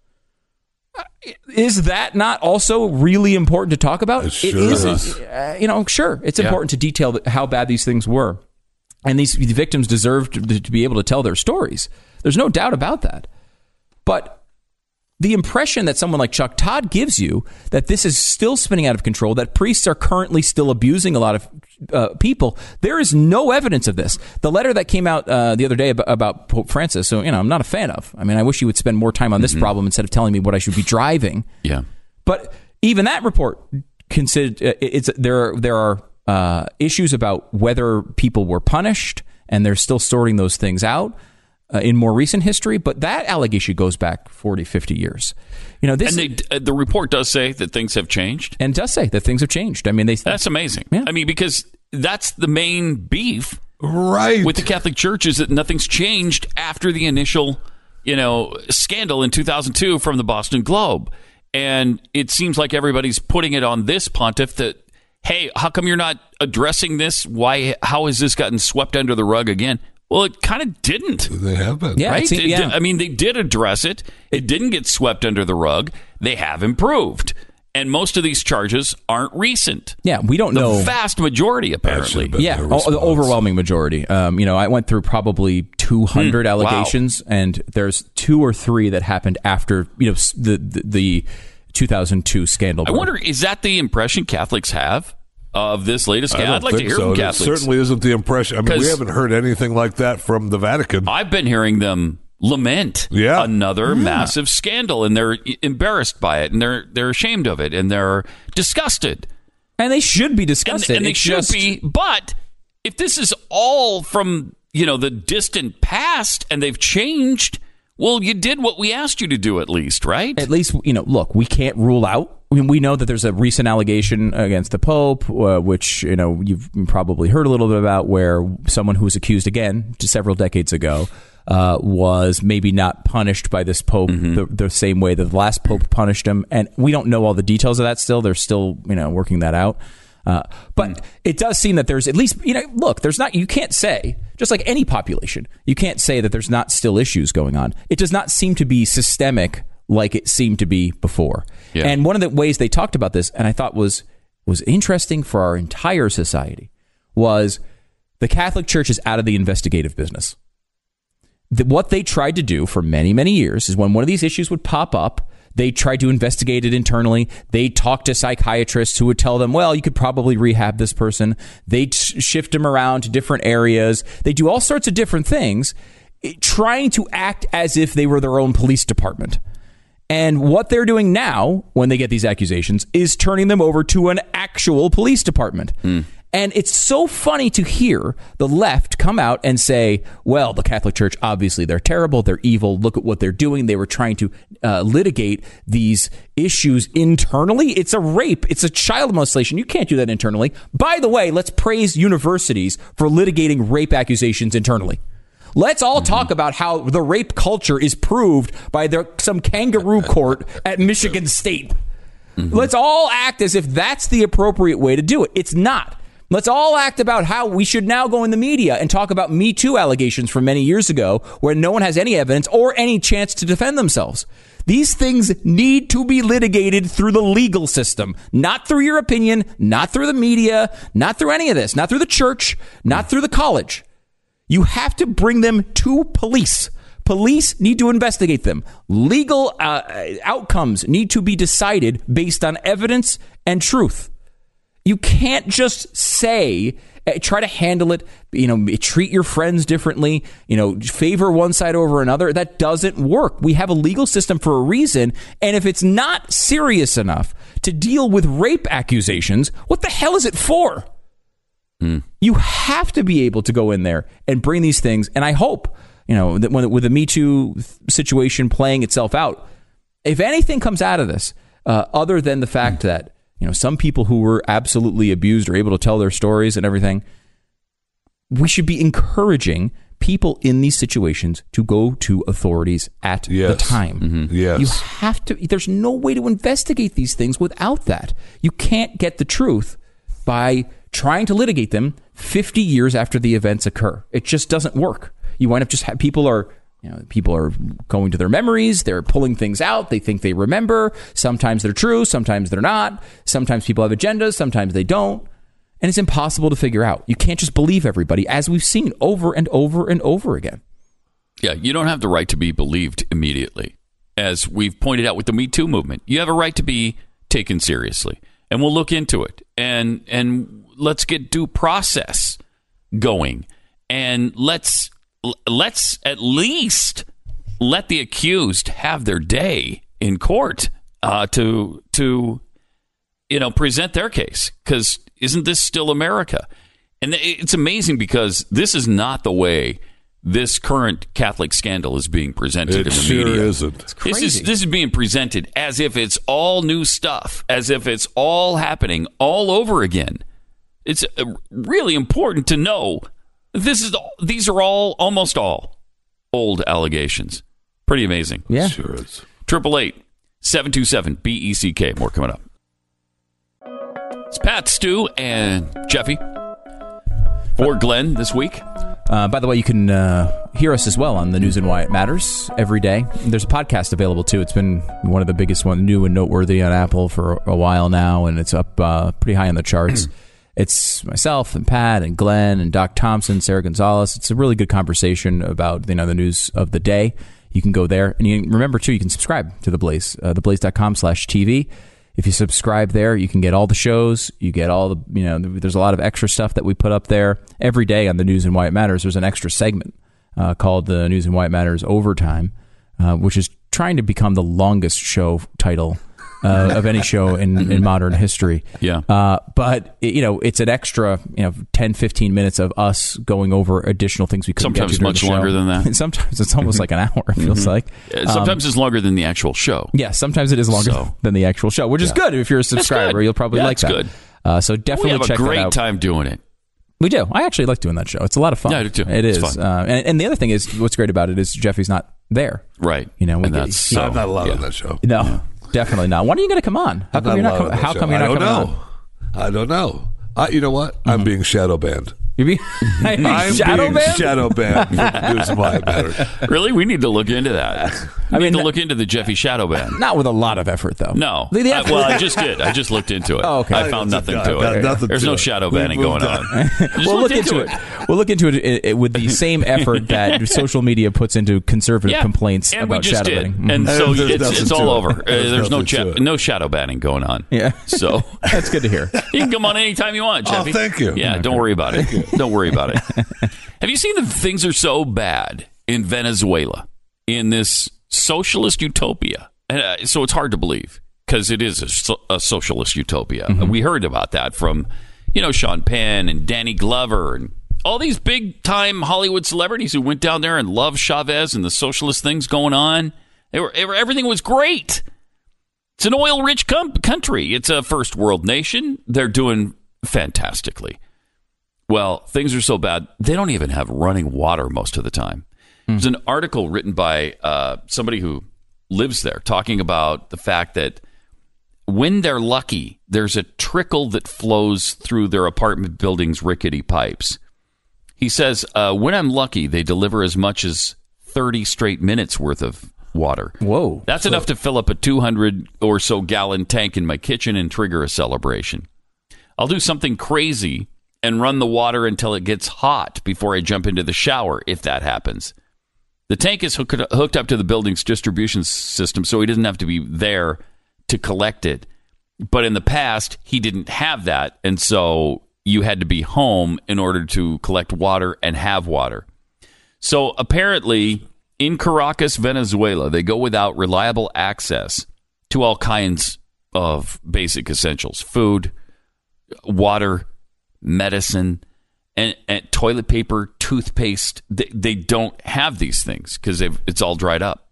Is that not also really important to talk about? It sure it is. is. Uh, you know, sure, it's Yeah. important to detail that- how bad these things were. And these the victims deserve to, to be able to tell their stories. There's no doubt about that. But the impression that someone like Chuck Todd gives you that this is still spinning out of control, that priests are currently still abusing a lot of uh, people, there is no evidence of this. The letter that came out uh, the other day about, about Pope Francis, so, you know, I'm not a fan of. I mean, I wish he would spend more time on this mm-hmm. problem instead of telling me what I should be driving. Yeah. But even that report considered uh, it's there are, there are uh, issues about whether people were punished, and they're still sorting those things out. Uh, in more recent history, but that allegation goes back forty, fifty years. You know, this and they, uh, the report does say that things have changed, and does say that things have changed. I mean, they that's amazing. Yeah. I mean, because that's the main beef, right, with the Catholic Church is that nothing's changed after the initial, you know, scandal in two thousand two from the Boston Globe, and it seems like everybody's putting it on this pontiff that, hey, how come you're not addressing this? Why? How has this gotten swept under the rug again? Well, it kind of didn't. They have been. Yeah, right? It, yeah. Did, I mean, they did address it. It didn't get swept under the rug. They have improved. And most of these charges aren't recent. Yeah, we don't the know. The vast majority, apparently. Yeah, o- the overwhelming majority. Um, you know, I went through probably two hundred mm, allegations, wow. and there's two or three that happened after, you know, the, the, the two thousand two scandal. I wonder, is that the impression Catholics have? of this latest I scandal? don't I'd like to think hear so. from It Catholics. certainly isn't the impression. I mean, we 'Cause- haven't heard anything like that from the Vatican. I've been hearing them lament Yeah. another Yeah. massive scandal, and they're embarrassed by it, and they're they're ashamed of it, and they're disgusted. And they should be And, disgusted. and they It's should just- be. But if this is all from, you know, the distant past and they've changed, well, you did what we asked you to do at least, right? At least, you know, look, we can't rule out. I mean, we know that there's a recent allegation against the Pope, uh, which, you know, you've probably heard a little bit about, where someone who was accused again just several decades ago uh, was maybe not punished by this Pope Mm-hmm. the, the same way that the last Pope punished him. And we don't know all the details of that still. They're still, you know, working that out. Uh, but it does seem that there's at least, you know, look, there's not, you can't say, just like any population, you can't say that there's not still issues going on. It does not seem to be systemic like it seemed to be before. Yeah. And one of the ways they talked about this, and I thought was was interesting for our entire society, was the Catholic Church is out of the investigative business. The, what they tried to do for many, many years is when one of these issues would pop up, they tried to investigate it internally. They talked to psychiatrists who would tell them, well, you could probably rehab this person. They shift them around to different areas. They do all sorts of different things, trying to act as if they were their own police department. And what they're doing now, when they get these accusations, is turning them over to an actual police department. Mm. And it's so funny to hear the left come out and say, well, the Catholic Church, obviously, they're terrible, they're evil, look at what they're doing. They were trying to uh, litigate these issues internally. It's a rape. It's a child molestation. You can't do that internally. By the way, let's praise universities for litigating rape accusations internally. Let's all talk about how the rape culture is proved by their, some kangaroo court at Michigan State. Mm-hmm. Let's all act as if that's the appropriate way to do it. It's not. Let's all act about how we should now go in the media and talk about Me Too allegations from many years ago where no one has any evidence or any chance to defend themselves. These things need to be litigated through the legal system, not through your opinion, not through the media, not through any of this, not through the church, not through the college. You have to bring them to police. Police need to investigate them. Legal uh, outcomes need to be decided based on evidence and truth. You can't just say, try to handle it, you know, treat your friends differently, you know, favor one side over another. That doesn't work. We have a legal system for a reason. And if it's not serious enough to deal with rape accusations, what the hell is it for? Mm. You have to be able to go in there and bring these things. And I hope, you know, that when, with the Me Too situation playing itself out, if anything comes out of this, uh, other than the fact mm. that, you know, some people who were absolutely abused are able to tell their stories and everything, we should be encouraging people in these situations to go to authorities at yes. the time. Mm-hmm. Yes. You have to, there's no way to investigate these things without that. You can't get the truth by trying to litigate them fifty years after the events occur. It just doesn't work. You wind up just have, people are, you know, people are going to their memories. They're pulling things out. They think they remember. Sometimes they're true. Sometimes they're not. Sometimes people have agendas. Sometimes they don't. And it's impossible to figure out. You can't just believe everybody, as we've seen over and over and over again. Yeah, you don't have the right to be believed immediately. As we've pointed out with the Me Too movement, you have a right to be taken seriously. And we'll look into it. And and let's get due process going. And let's let's at least let the accused have their day in court uh, to to you know present their case. Because isn't this still America? And it's amazing because this is not the way this current Catholic scandal is being presented it in the sure media. Isn't. It's crazy. This is this is being presented as if it's all new stuff, as if it's all happening all over again. It's really important to know this is these are all almost all old allegations. Pretty amazing. Yeah, sure is. Triple eight seven two seven B E C K. More coming up. It's Pat, Stu, and Jeffy for Glenn this week. Uh, by the way, you can uh, hear us as well on the News and Why It Matters every day. There's a podcast available, too. It's been one of the biggest ones, new and noteworthy on Apple for a while now, and it's up uh, pretty high on the charts. It's myself and Pat and Glenn and Doc Thompson, Sarah Gonzalez. It's a really good conversation about, you know, the news of the day. You can go there. And you remember, too, you can subscribe to The Blaze, uh, theblaze.com slash TV. If you subscribe there, you can get all the shows. You get all the, you know, there's a lot of extra stuff that we put up there every day on the News and Why It Matters. There's an extra segment uh, called the News and Why It Matters Overtime, uh, which is trying to become the longest show title uh, of any show in, in modern history. Yeah. Uh, but, you know, it's an extra, you know, ten, fifteen minutes of us going over additional things we couldn't Sometimes get to during much the show. longer than that. Sometimes it's almost like an hour, it feels Mm-hmm. like. Uh, Sometimes Um, it's longer than the actual show. Yeah, sometimes it is longer So. than the actual show, which is good. If you're a subscriber, you'll probably Yeah, like it's that. good. Uh, so definitely we have check a great that out. time doing it. We do. I actually like doing that show. It's a lot of fun. Yeah, I do too. It It's is. fun. Uh, and, and the other thing is, what's great about it is Jeffy's not there. Right. You know, we and get- that's you so, know, I'm not allowed yeah. on that show. No, yeah. Definitely not. When are you going to come on? How I'm come you're not? allowed Com- on that how show. come you're I not don't coming know. on? I don't know. I, you know what? Mm-hmm. I'm being shadow banned. You're being I'm shadow being banned? shadow banned from News and Why It Matters. Really? We need to look into that. We I need mean, to look into the Jeffy shadow ban. Not with a lot of effort, though. No. The- the I- effort- well, I just did. I just looked into it. Oh, okay. I found nothing to Got it. nothing There's to no it. shadow We banning moved going on. on. Just We'll look looked into it. We'll look into it, it, it with the same effort that social media puts into conservative Yeah, complaints and about we just shadow did, banning. and Mhm. so There's it's, nothing it's to all it. over. Uh, There's There's no nothing to cha- it. no shadow banning going on. Yeah. So That's good to hear. you can come on anytime you want, Oh, Jeffy. thank you. Yeah, don't worry about it. Don't worry about it. Have you seen that things are so bad in Venezuela, in this socialist utopia? And, uh, so it's hard to believe because it is a, so- a socialist utopia. Mm-hmm. We heard about that from, you know, Sean Penn and Danny Glover and all these big time Hollywood celebrities who went down there and loved Chavez and the socialist things going on. They were, they were everything was great. It's an oil rich com- country. It's a first world nation. They're doing fantastically. Well, things are so bad, they don't even have running water most of the time. There's an article written by uh, somebody who lives there talking about the fact that when they're lucky, there's a trickle that flows through their apartment building's rickety pipes. He says, uh, when I'm lucky, they deliver as much as thirty straight minutes worth of water. Whoa. That's enough to fill up a two hundred or so gallon tank in my kitchen and trigger a celebration. I'll do something crazy and run the water until it gets hot before I jump into the shower, if that happens. The tank is hooked, hooked up to the building's distribution system, so he doesn't have to be there to collect it. But in the past, he didn't have that, and so you had to be home in order to collect water and have water. So apparently, in Caracas, Venezuela, they go without reliable access to all kinds of basic essentials: food, water, medicine, and, and toilet paper, toothpaste. They, they don't have these things because it's all dried up.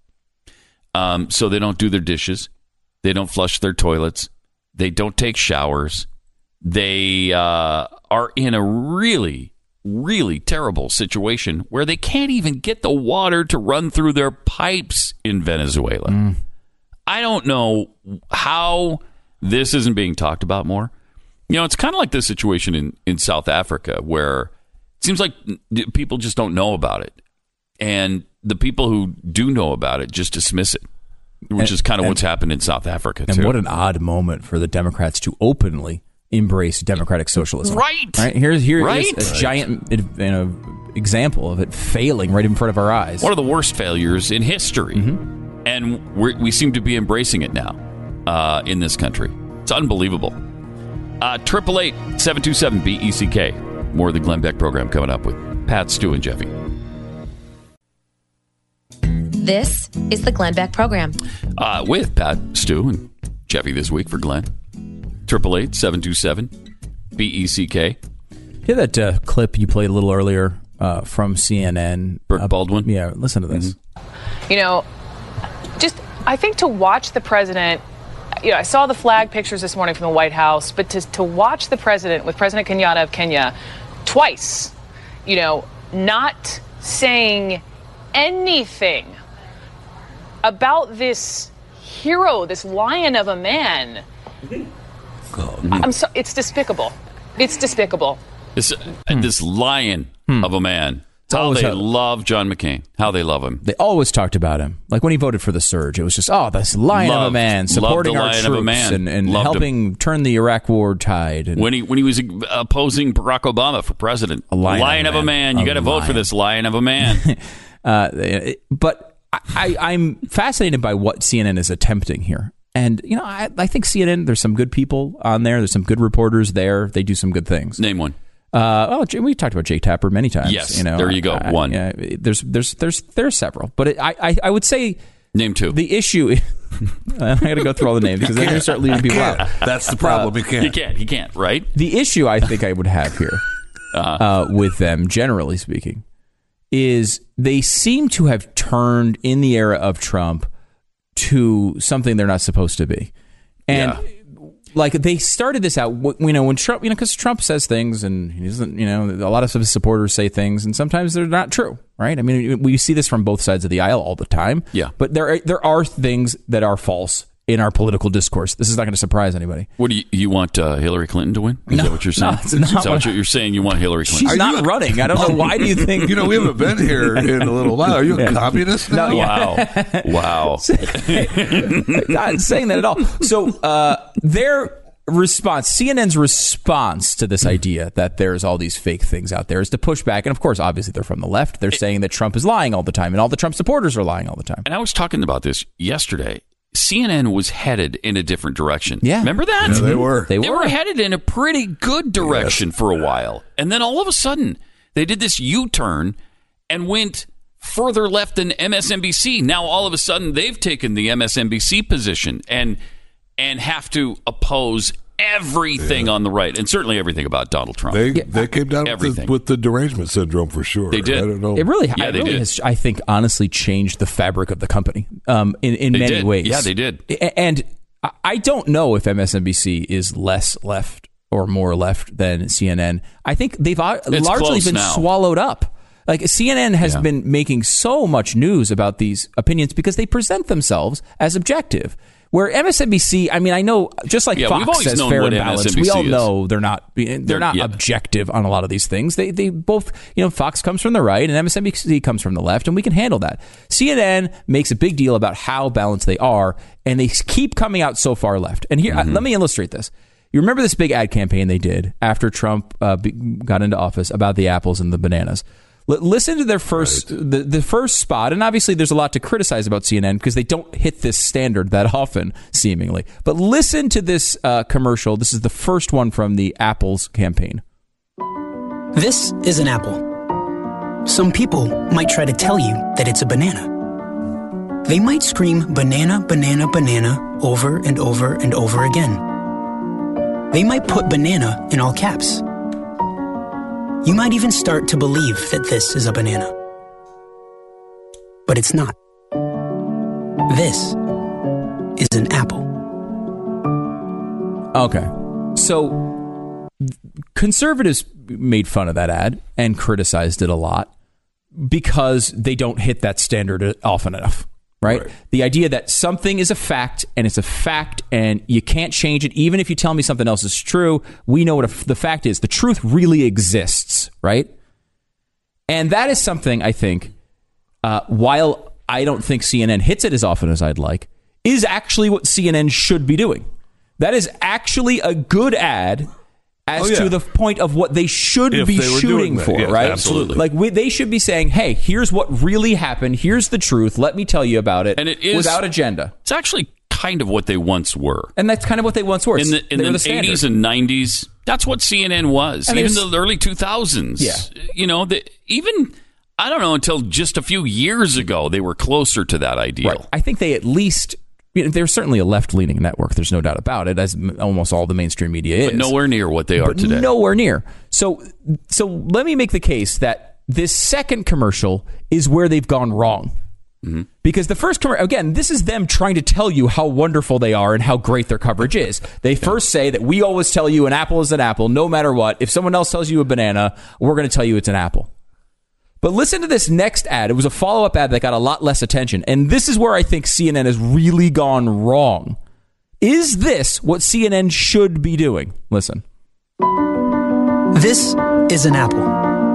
Um, so they don't do their dishes. They don't flush their toilets. They don't take showers. They uh, are in a really, really terrible situation where they can't even get the water to run through their pipes in Venezuela. Mm. I don't know how this isn't being talked about more. You know, it's kind of like this situation in, in South Africa where it seems like people just don't know about it. And the people who do know about it just dismiss it, which and, is kind of and, what's happened in South Africa, and too. And what an odd moment for the Democrats to openly embrace democratic socialism. Right. Right. Here's here right? is a giant you know, example of it failing right in front of our eyes. One of the worst failures in history. Mm-hmm. And we're, we seem to be embracing it now uh, in this country. It's unbelievable. Triple eight seven two seven B E C K. More of the Glenn Beck program coming up with Pat, Stu, and Jeffy. This is the Glenn Beck program. Uh, with Pat, Stu, and Jeffy this week for Glenn. Triple eight seven two seven B E C K. Hear that uh, clip you played a little earlier uh, from C N N? Burke uh, Baldwin. Yeah, listen to this. Mm-hmm. You know, just I think to watch the president. You know, I saw the flag pictures this morning from the White House, but to, to watch the president with President Kenyatta of Kenya twice, you know, not saying anything about this hero, this lion of a man. I'm so, it's despicable. It's despicable. This, hmm. this lion hmm. of a man. How they love John McCain. How they love him. They always talked about him. Like when he voted for the surge, it was just, oh, this lion loved, of a man supporting our lion troops and, and helping him. turn the Iraq war tide. And when he when he was opposing Barack Obama for president, a lion, lion of a man. Of a man. You got to vote for this lion of a man. uh, but I, I'm fascinated by what C N N is attempting here. And, you know, I, I think C N N, there's some good people on there. There's some good reporters there. They do some good things. Name one. Uh, well, Jay- we talked about Jake Tapper many times. Yes, you know, there you go. I- One. Yeah, there's, there's, there's, there's several. But it, I, I, I would say... Name two. The issue... I got to go through all the names because they're going to start leaving people out. That's the problem. Uh, you can't. You can't. You can't, right? The issue I think I would have here Uh-huh. uh, with them, generally speaking, is they seem to have turned in the era of Trump to something they're not supposed to be. And Yeah. like they started this out, w- you know, when Trump, you know, because Trump says things and he doesn't, you know, a lot of his supporters say things and sometimes they're not true, right? I mean, we see this from both sides of the aisle all the time. Yeah. But there, are, there are things that are false in our political discourse. This is not going to surprise anybody. What do you, you want uh, Hillary Clinton to win? Is No, that what you're saying? no, it's not Is that what what- you're, you're saying? You want Hillary Clinton? She's not running. I don't know. Why do you think? You know, we haven't been here in a little while. Are you a Yeah. communist now? No, yeah. Wow. Wow. Not saying that at all. So uh, their response, C N N's response to this idea that there's all these fake things out there is to push back. And of course, obviously, they're from the left. They're saying that Trump is lying all the time and all the Trump supporters are lying all the time. And I was talking about this yesterday. C N N was headed in a different direction. Yeah. Remember that? Yeah, they were. They They were. were headed in a pretty good direction for a while. And then all of a sudden, they did this U-turn and went further left than M S N B C. Now, all of a sudden, they've taken the M S N B C position and and have to oppose everything on the right, and certainly everything about Donald Trump. They they came down with the, Everything. with the derangement syndrome for sure. They did. I don't know. It really, Yeah, it they really did. has, I think, honestly changed the fabric of the company um, in, in They many did. ways. Yeah, they did. A- And I- I don't know if M S N B C is less left or more left than C N N. I think they've uh, It's largely close been now. swallowed up. Like C N N has Yeah. been making so much news about these opinions because they present themselves as objective. Where M S N B C, I mean, I know, just like Yeah, we've Fox always says known fair what and balanced, M S N B C we all is. know they're not they're, They're- not yeah. objective on a lot of these things. They they both, you know, Fox comes from the right and M S N B C comes from the left, and we can handle that. C N N makes a big deal about how balanced they are, and they keep coming out so far left. And here, Mm-hmm. let me illustrate this. You remember this big ad campaign they did after Trump uh, be, got into office about the apples and the bananas? L- listen to their first the, the first spot, and obviously there's a lot to criticize about C N N because they don't hit this standard that often, seemingly. But listen to this uh, commercial. This is the first one from the Apples campaign. This is an apple. Some people might try to tell you that it's a banana. They might scream banana, banana, banana over and over and over again. They might put banana in all caps. You might even start to believe that this is a banana. But it's not. This is an apple. Okay. So conservatives made fun of that ad and criticized it a lot because they don't hit that standard often enough, right? Right. The idea that something is a fact and it's a fact and you can't change it even if you tell me something else is true. We know what a, the fact is. The truth really exists, right? And that is something I think, uh, while I don't think C N N hits it as often as I'd like, is actually what C N N should be doing. That is actually a good ad as Oh, yeah. to the point of what they should If be they were shooting doing that, for, yes, right? absolutely. Like we, they should be saying, "Hey, here's what really happened. Here's the truth. Let me tell you about it." And it is- without agenda. It's actually kind of what they once were. And that's kind of what they once were. In the in They were the standard. eighties and nineties, that's what C N N was. And they Even was- the early two thousands. Yeah. You know, the, even, I don't know, until just a few years ago, they were closer to that ideal. Right. I think they at least. You know, they're certainly a left-leaning network. There's no doubt about it, as m- almost all the mainstream media is. But nowhere near what they are But today. Nowhere near. So, so let me make the case that this second commercial is where they've gone wrong. Mm-hmm. Because the first commercial, again, this is them trying to tell you how wonderful they are and how great their coverage is. They first say that we always tell you an apple is an apple, no matter what. If someone else tells you a banana, we're going to tell you it's an apple. But listen to this next ad. It was a follow-up ad that got a lot less attention. And this is where I think C N N has really gone wrong. Is this what C N N should be doing? Listen. This is an apple.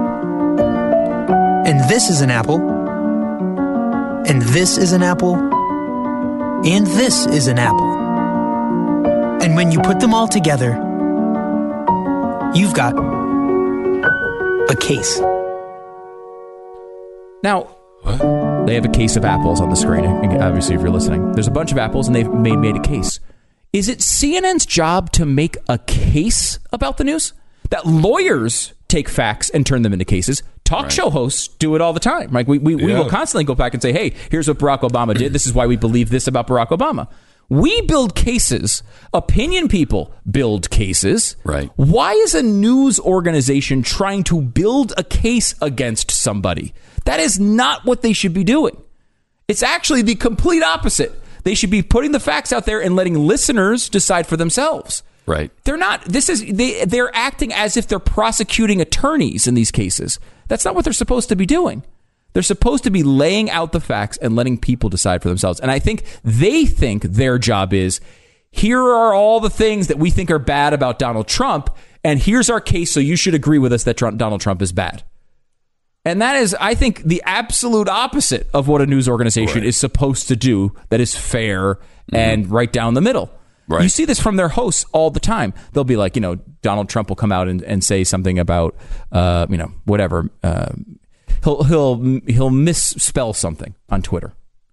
And this is an apple. And this is an apple. And this is an apple. And when you put them all together, you've got a case. Now, What? They have a case of apples on the screen, obviously, if you're listening. There's a bunch of apples, and they've made, made a case. Is it C N N's job to make a case about the news? That lawyers take facts and turn them into cases. Talk right. show hosts do it all the time. Like we, we, yeah. we will constantly go back and say, hey, here's what Barack Obama did. This is why we believe this about Barack Obama. We build cases. Opinion people build cases. Right. Why is a news organization trying to build a case against somebody? That is not what they should be doing. It's actually the complete opposite. They should be putting the facts out there and letting listeners decide for themselves. Right. They're not. This is they. They're acting as if they're prosecuting attorneys in these cases. That's not what they're supposed to be doing. They're supposed to be laying out the facts and letting people decide for themselves. And I think they think their job is, here are all the things that we think are bad about Donald Trump, and here's our case, so you should agree with us that Trump, Donald Trump is bad. And that is, I think, the absolute opposite of what a news organization right. is supposed to do that is fair mm-hmm. and right down the middle. Right. You see this from their hosts all the time. They'll be like, you know, Donald Trump will come out and, and say something about, uh, you know, whatever. Uh, he'll he'll he'll misspell something on Twitter,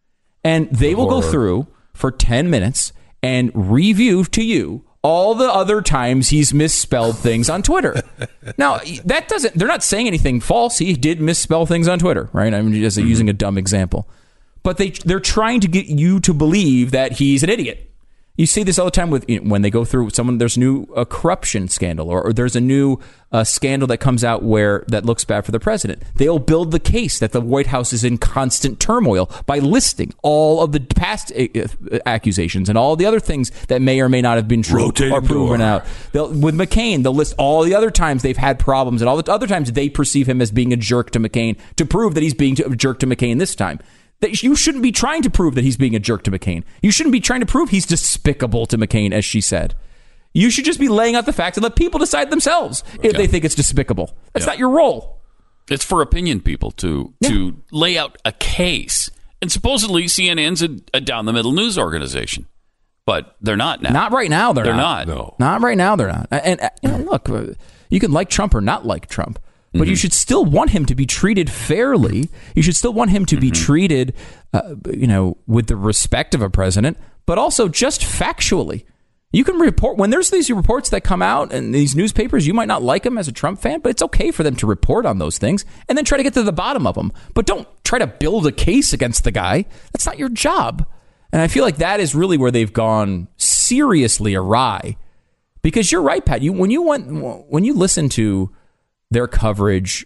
and they will go through for ten minutes and review to you all the other times he's misspelled things on Twitter. Now, that doesn't. They're not saying anything false. He did misspell things on Twitter, right? I'm just mm-hmm. using a dumb example, but they they're trying to get you to believe that he's an idiot. You see this all the time with you know, when they go through someone. There's a new uh, corruption scandal, or, or there's a new uh, scandal that comes out where that looks bad for the president. They'll build the case that the White House is in constant turmoil by listing all of the past uh, accusations and all the other things that may or may not have been true Rotating or proven door. out. They'll, with McCain, they'll list all the other times they've had problems and all the other times they perceive him as being a jerk to McCain to prove that he's being a jerk to McCain this time. That you shouldn't be trying to prove that he's being a jerk to McCain. You shouldn't be trying to prove he's despicable to McCain, as she said. You should just be laying out the facts and let people decide themselves if yeah. they think it's despicable. That's yeah. not your role. It's for opinion people to yeah. to lay out a case. And supposedly C N N's a, a down-the-middle news organization. But they're not now. Not right now, they're, they're not. not. No. Not right now, they're not. And, and you know, look, you can like Trump or not like Trump. But mm-hmm. you should still want him to be treated fairly. You should still want him to be mm-hmm. treated, uh, you know, with the respect of a president, but also just factually. You can report when there's these reports that come out in these newspapers. You might not like them as a Trump fan, but it's okay for them to report on those things and then try to get to the bottom of them. But don't try to build a case against the guy. That's not your job. And I feel like that is really where they've gone seriously awry. Because you're right, Pat. You when you went when you listen to their coverage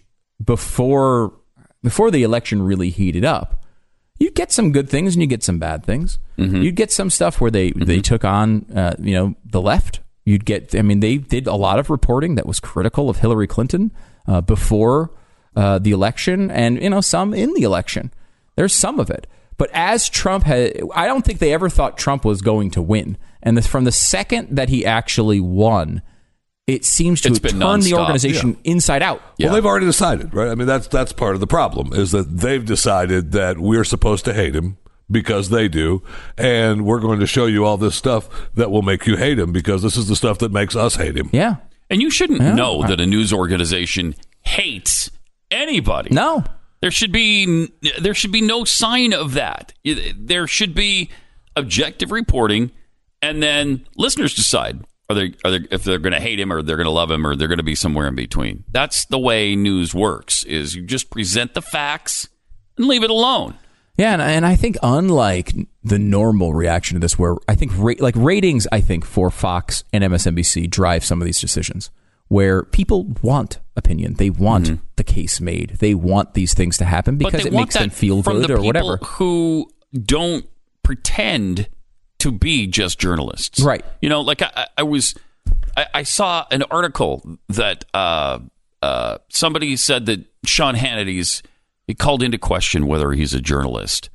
before before the election really heated up, you'd get some good things and you get some bad things. Mm-hmm. You'd get some stuff where they, mm-hmm. they took on, uh, you know, the left. You'd get, I mean, they did a lot of reporting that was critical of Hillary Clinton uh, before uh, the election, and, you know, some in the election. There's some of it. But as Trump had, I don't think they ever thought Trump was going to win. And this, from the second that he actually won, it seems to turn nonstop. the organization yeah. inside out. Yeah. Well, they've already decided, right? I mean, that's that's part of the problem, is that they've decided that we're supposed to hate him because they do, and we're going to show you all this stuff that will make you hate him because this is the stuff that makes us hate him. Yeah. And you shouldn't yeah. know that a news organization hates anybody. No. There should be there should be no sign of that. There should be objective reporting, and then listeners decide. Are they, are they, if they're going to hate him or they're going to love him or they're going to be somewhere in between. That's the way news works, is you just present the facts and leave it alone. Yeah, and, and I think unlike the normal reaction to this, where I think ra- like ratings, I think for Fox and M S N B C drive some of these decisions, where people want opinion. They want mm-hmm. the case made. They want these things to happen because it makes them feel good the or whatever. Who don't pretend to be just journalists. Right. You know, like I, I was, I, I saw an article that uh, uh, somebody said that Sean Hannity's, he called into question whether he's a journalist.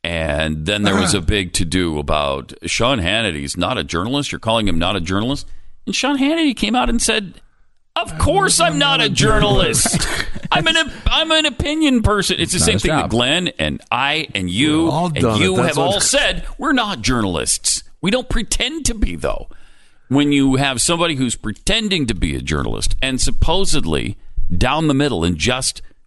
And then there was a big to-do about Sean Hannity's not a journalist. You're calling him not a journalist. And Sean Hannity came out and said, of course I'm not a journalist. I'm an I'm an opinion person. It's the same thing that Glenn and I and you and you have all said. We're not journalists. We don't pretend to be, though. When you have somebody who's pretending to be a journalist and supposedly down the middle and just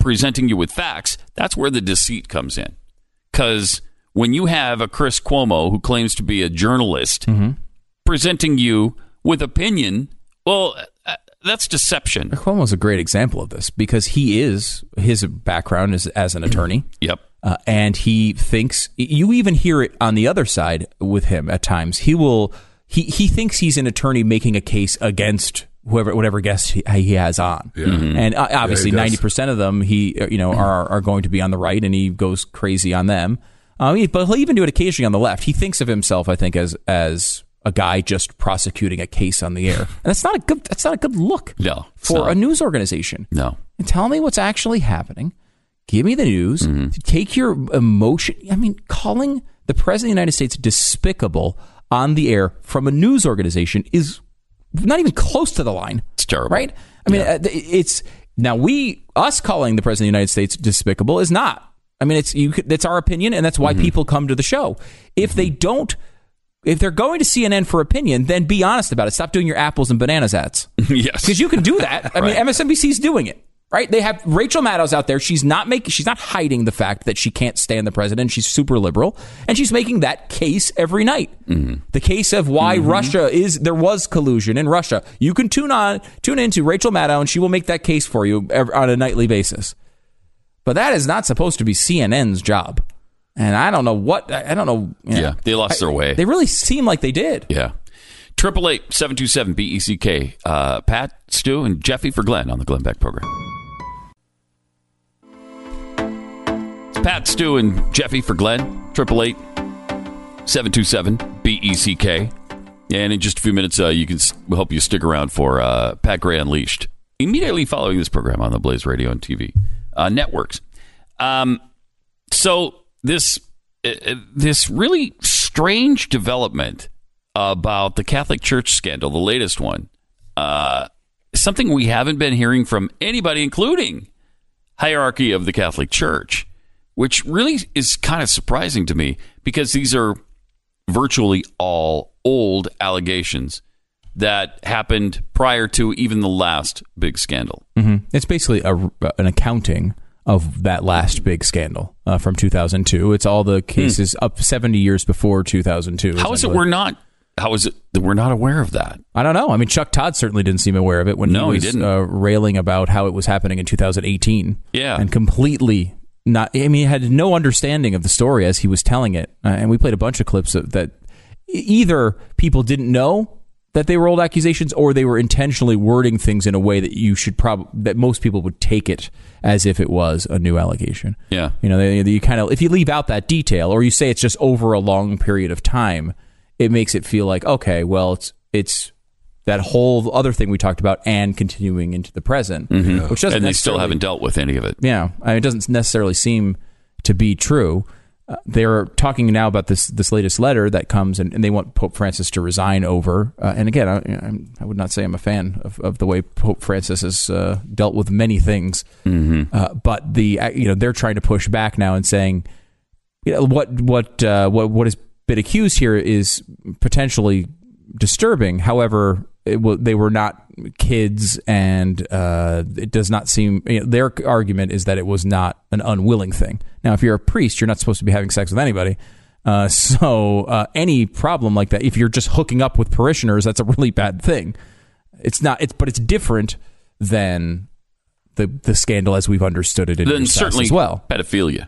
presenting you with facts, that's where the deceit comes in. Because when you have a Chris Cuomo who claims to be a journalist Mm-hmm. presenting you with opinion, well, uh, that's deception. Cuomo's a great example of this because he is, his background is as an attorney. Yep. Uh, and he thinks, you even hear it on the other side with him at times. He will, he, he thinks he's an attorney making a case against whoever, whatever guest he, he has on. Yeah. Mm-hmm. And uh, obviously Yeah, he does. ninety percent of them, he, you know, are, are going to be on the right and he goes crazy on them. Um, he- but he'll even do it occasionally on the left. He thinks of himself, I think, as, as a guy just prosecuting a case on the air. And that's not a good, that's not a good look No, it's for not. a news organization. No. And tell me what's actually happening. Give me the news. Mm-hmm. Take your emotion. I mean, calling the president of the United States despicable on the air from a news organization is not even close to the line. It's terrible. Right? I mean, uh, it's now we, us calling the president of the United States despicable is not. I mean, it's you. could- That's our opinion, and that's why Mm-hmm. people come to the show. If they don't, if they're going to C N N for opinion, then be honest about it. Stop doing your apples and bananas ads. Yes. Because you can do that. I mean, Right. M S N B C's doing it, right? They have Rachel Maddow's out there. She's not making, she's not hiding the fact that she can't stand the president. She's super liberal, and she's making that case every night. Mm-hmm. The case of why Russia is there was collusion in Russia. You can tune on, tune into Rachel Maddow, and she will make that case for you ev- on a nightly basis. But that is not supposed to be C N N's job. And I don't know what I I don't know. you know. Yeah, they lost their way. They really seem like they did. Yeah. Triple eight seven two seven B E C K. Uh, Pat, Stu, and Jeffy for Glenn on the Glenn Beck program. It's Pat, Stu, and Jeffy for Glenn. Triple eight seven two seven B E C K. And in just a few minutes, uh, you can we'll help you stick around for uh, Pat Gray Unleashed. Immediately following this program on the Blaze Radio and T V uh, networks. Um, so this uh, this really strange development about the Catholic Church scandal, the latest one, uh, something we haven't been hearing from anybody, including hierarchy of the Catholic Church, which really is kind of surprising to me because these are virtually all old allegations that happened prior to even the last big scandal. Mm-hmm. It's basically a, an accounting of that last big scandal uh, from two thousand two. It's all the cases Hmm. up seventy years before two thousand two. How is it we're not? How is it that we're not aware of that? I don't know. I mean, Chuck Todd certainly didn't seem aware of it when No, he he was didn't. Uh, railing about how it was happening in two thousand eighteen. Yeah. And completely not, I mean, he had no understanding of the story as he was telling it. Uh, and we played a bunch of clips of that. E- Either people didn't know that they were old accusations or they were intentionally wording things in a way that you should probably, that most people would take it as if it was a new allegation. Yeah. You know, they, they, you kind of, if you leave out that detail or you say it's just over a long period of time, it makes it feel like, okay, well, it's it's that whole other thing we talked about and continuing into the present, Mhm. which doesn't and they still necessarily- haven't dealt with any of it. Yeah, I mean, it doesn't necessarily seem to be true. Uh, they're talking now about this this latest letter that comes, and, and they want Pope Francis to resign over. Uh, and again, I, I'm, I would not say I'm a fan of, of the way Pope Francis has uh, dealt with many things, Mm-hmm. uh, but the uh, you know they're trying to push back now and saying, you know, what what uh, what what has been accused here is potentially disturbing. However, it w- they were not kids, and uh, it does not seem. You know, their argument is that it was not an unwilling thing. Now, if you're a priest, you're not supposed to be having sex with anybody. Uh, so uh, any problem like that, if you're just hooking up with parishioners, that's a really bad thing. It's not. It's but it's different than the the scandal as we've understood it in Then years past certainly as well. pedophilia.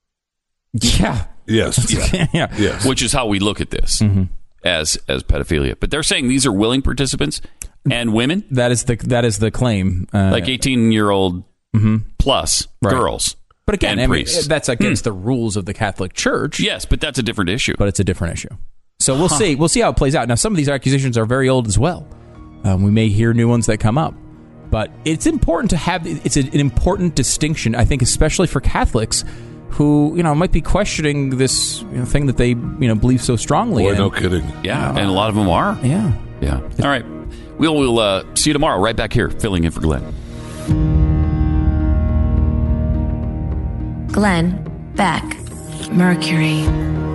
Yeah. Yes. Yeah. yeah. Yes. Which is how we look at this as as pedophilia. But they're saying these are willing participants and women, That is the that is the claim. Uh, like eighteen year old plus Right. girls. But again, and I mean, priests. that's against the rules of the Catholic Church. Yes, but that's a different issue. But it's a different issue. So we'll see. We'll see how it plays out. Now, some of these accusations are very old as well. Um, we may hear new ones that come up. But it's important to have. It's an important distinction, I think, especially for Catholics who, you know, might be questioning this you know, thing that they, you know, believe so strongly Boy, in. no kidding. Yeah, and a lot of them are. Yeah. Yeah. All right. We'll, we'll uh, see you tomorrow right back here, filling in for Glenn. Glenn Beck. Mercury.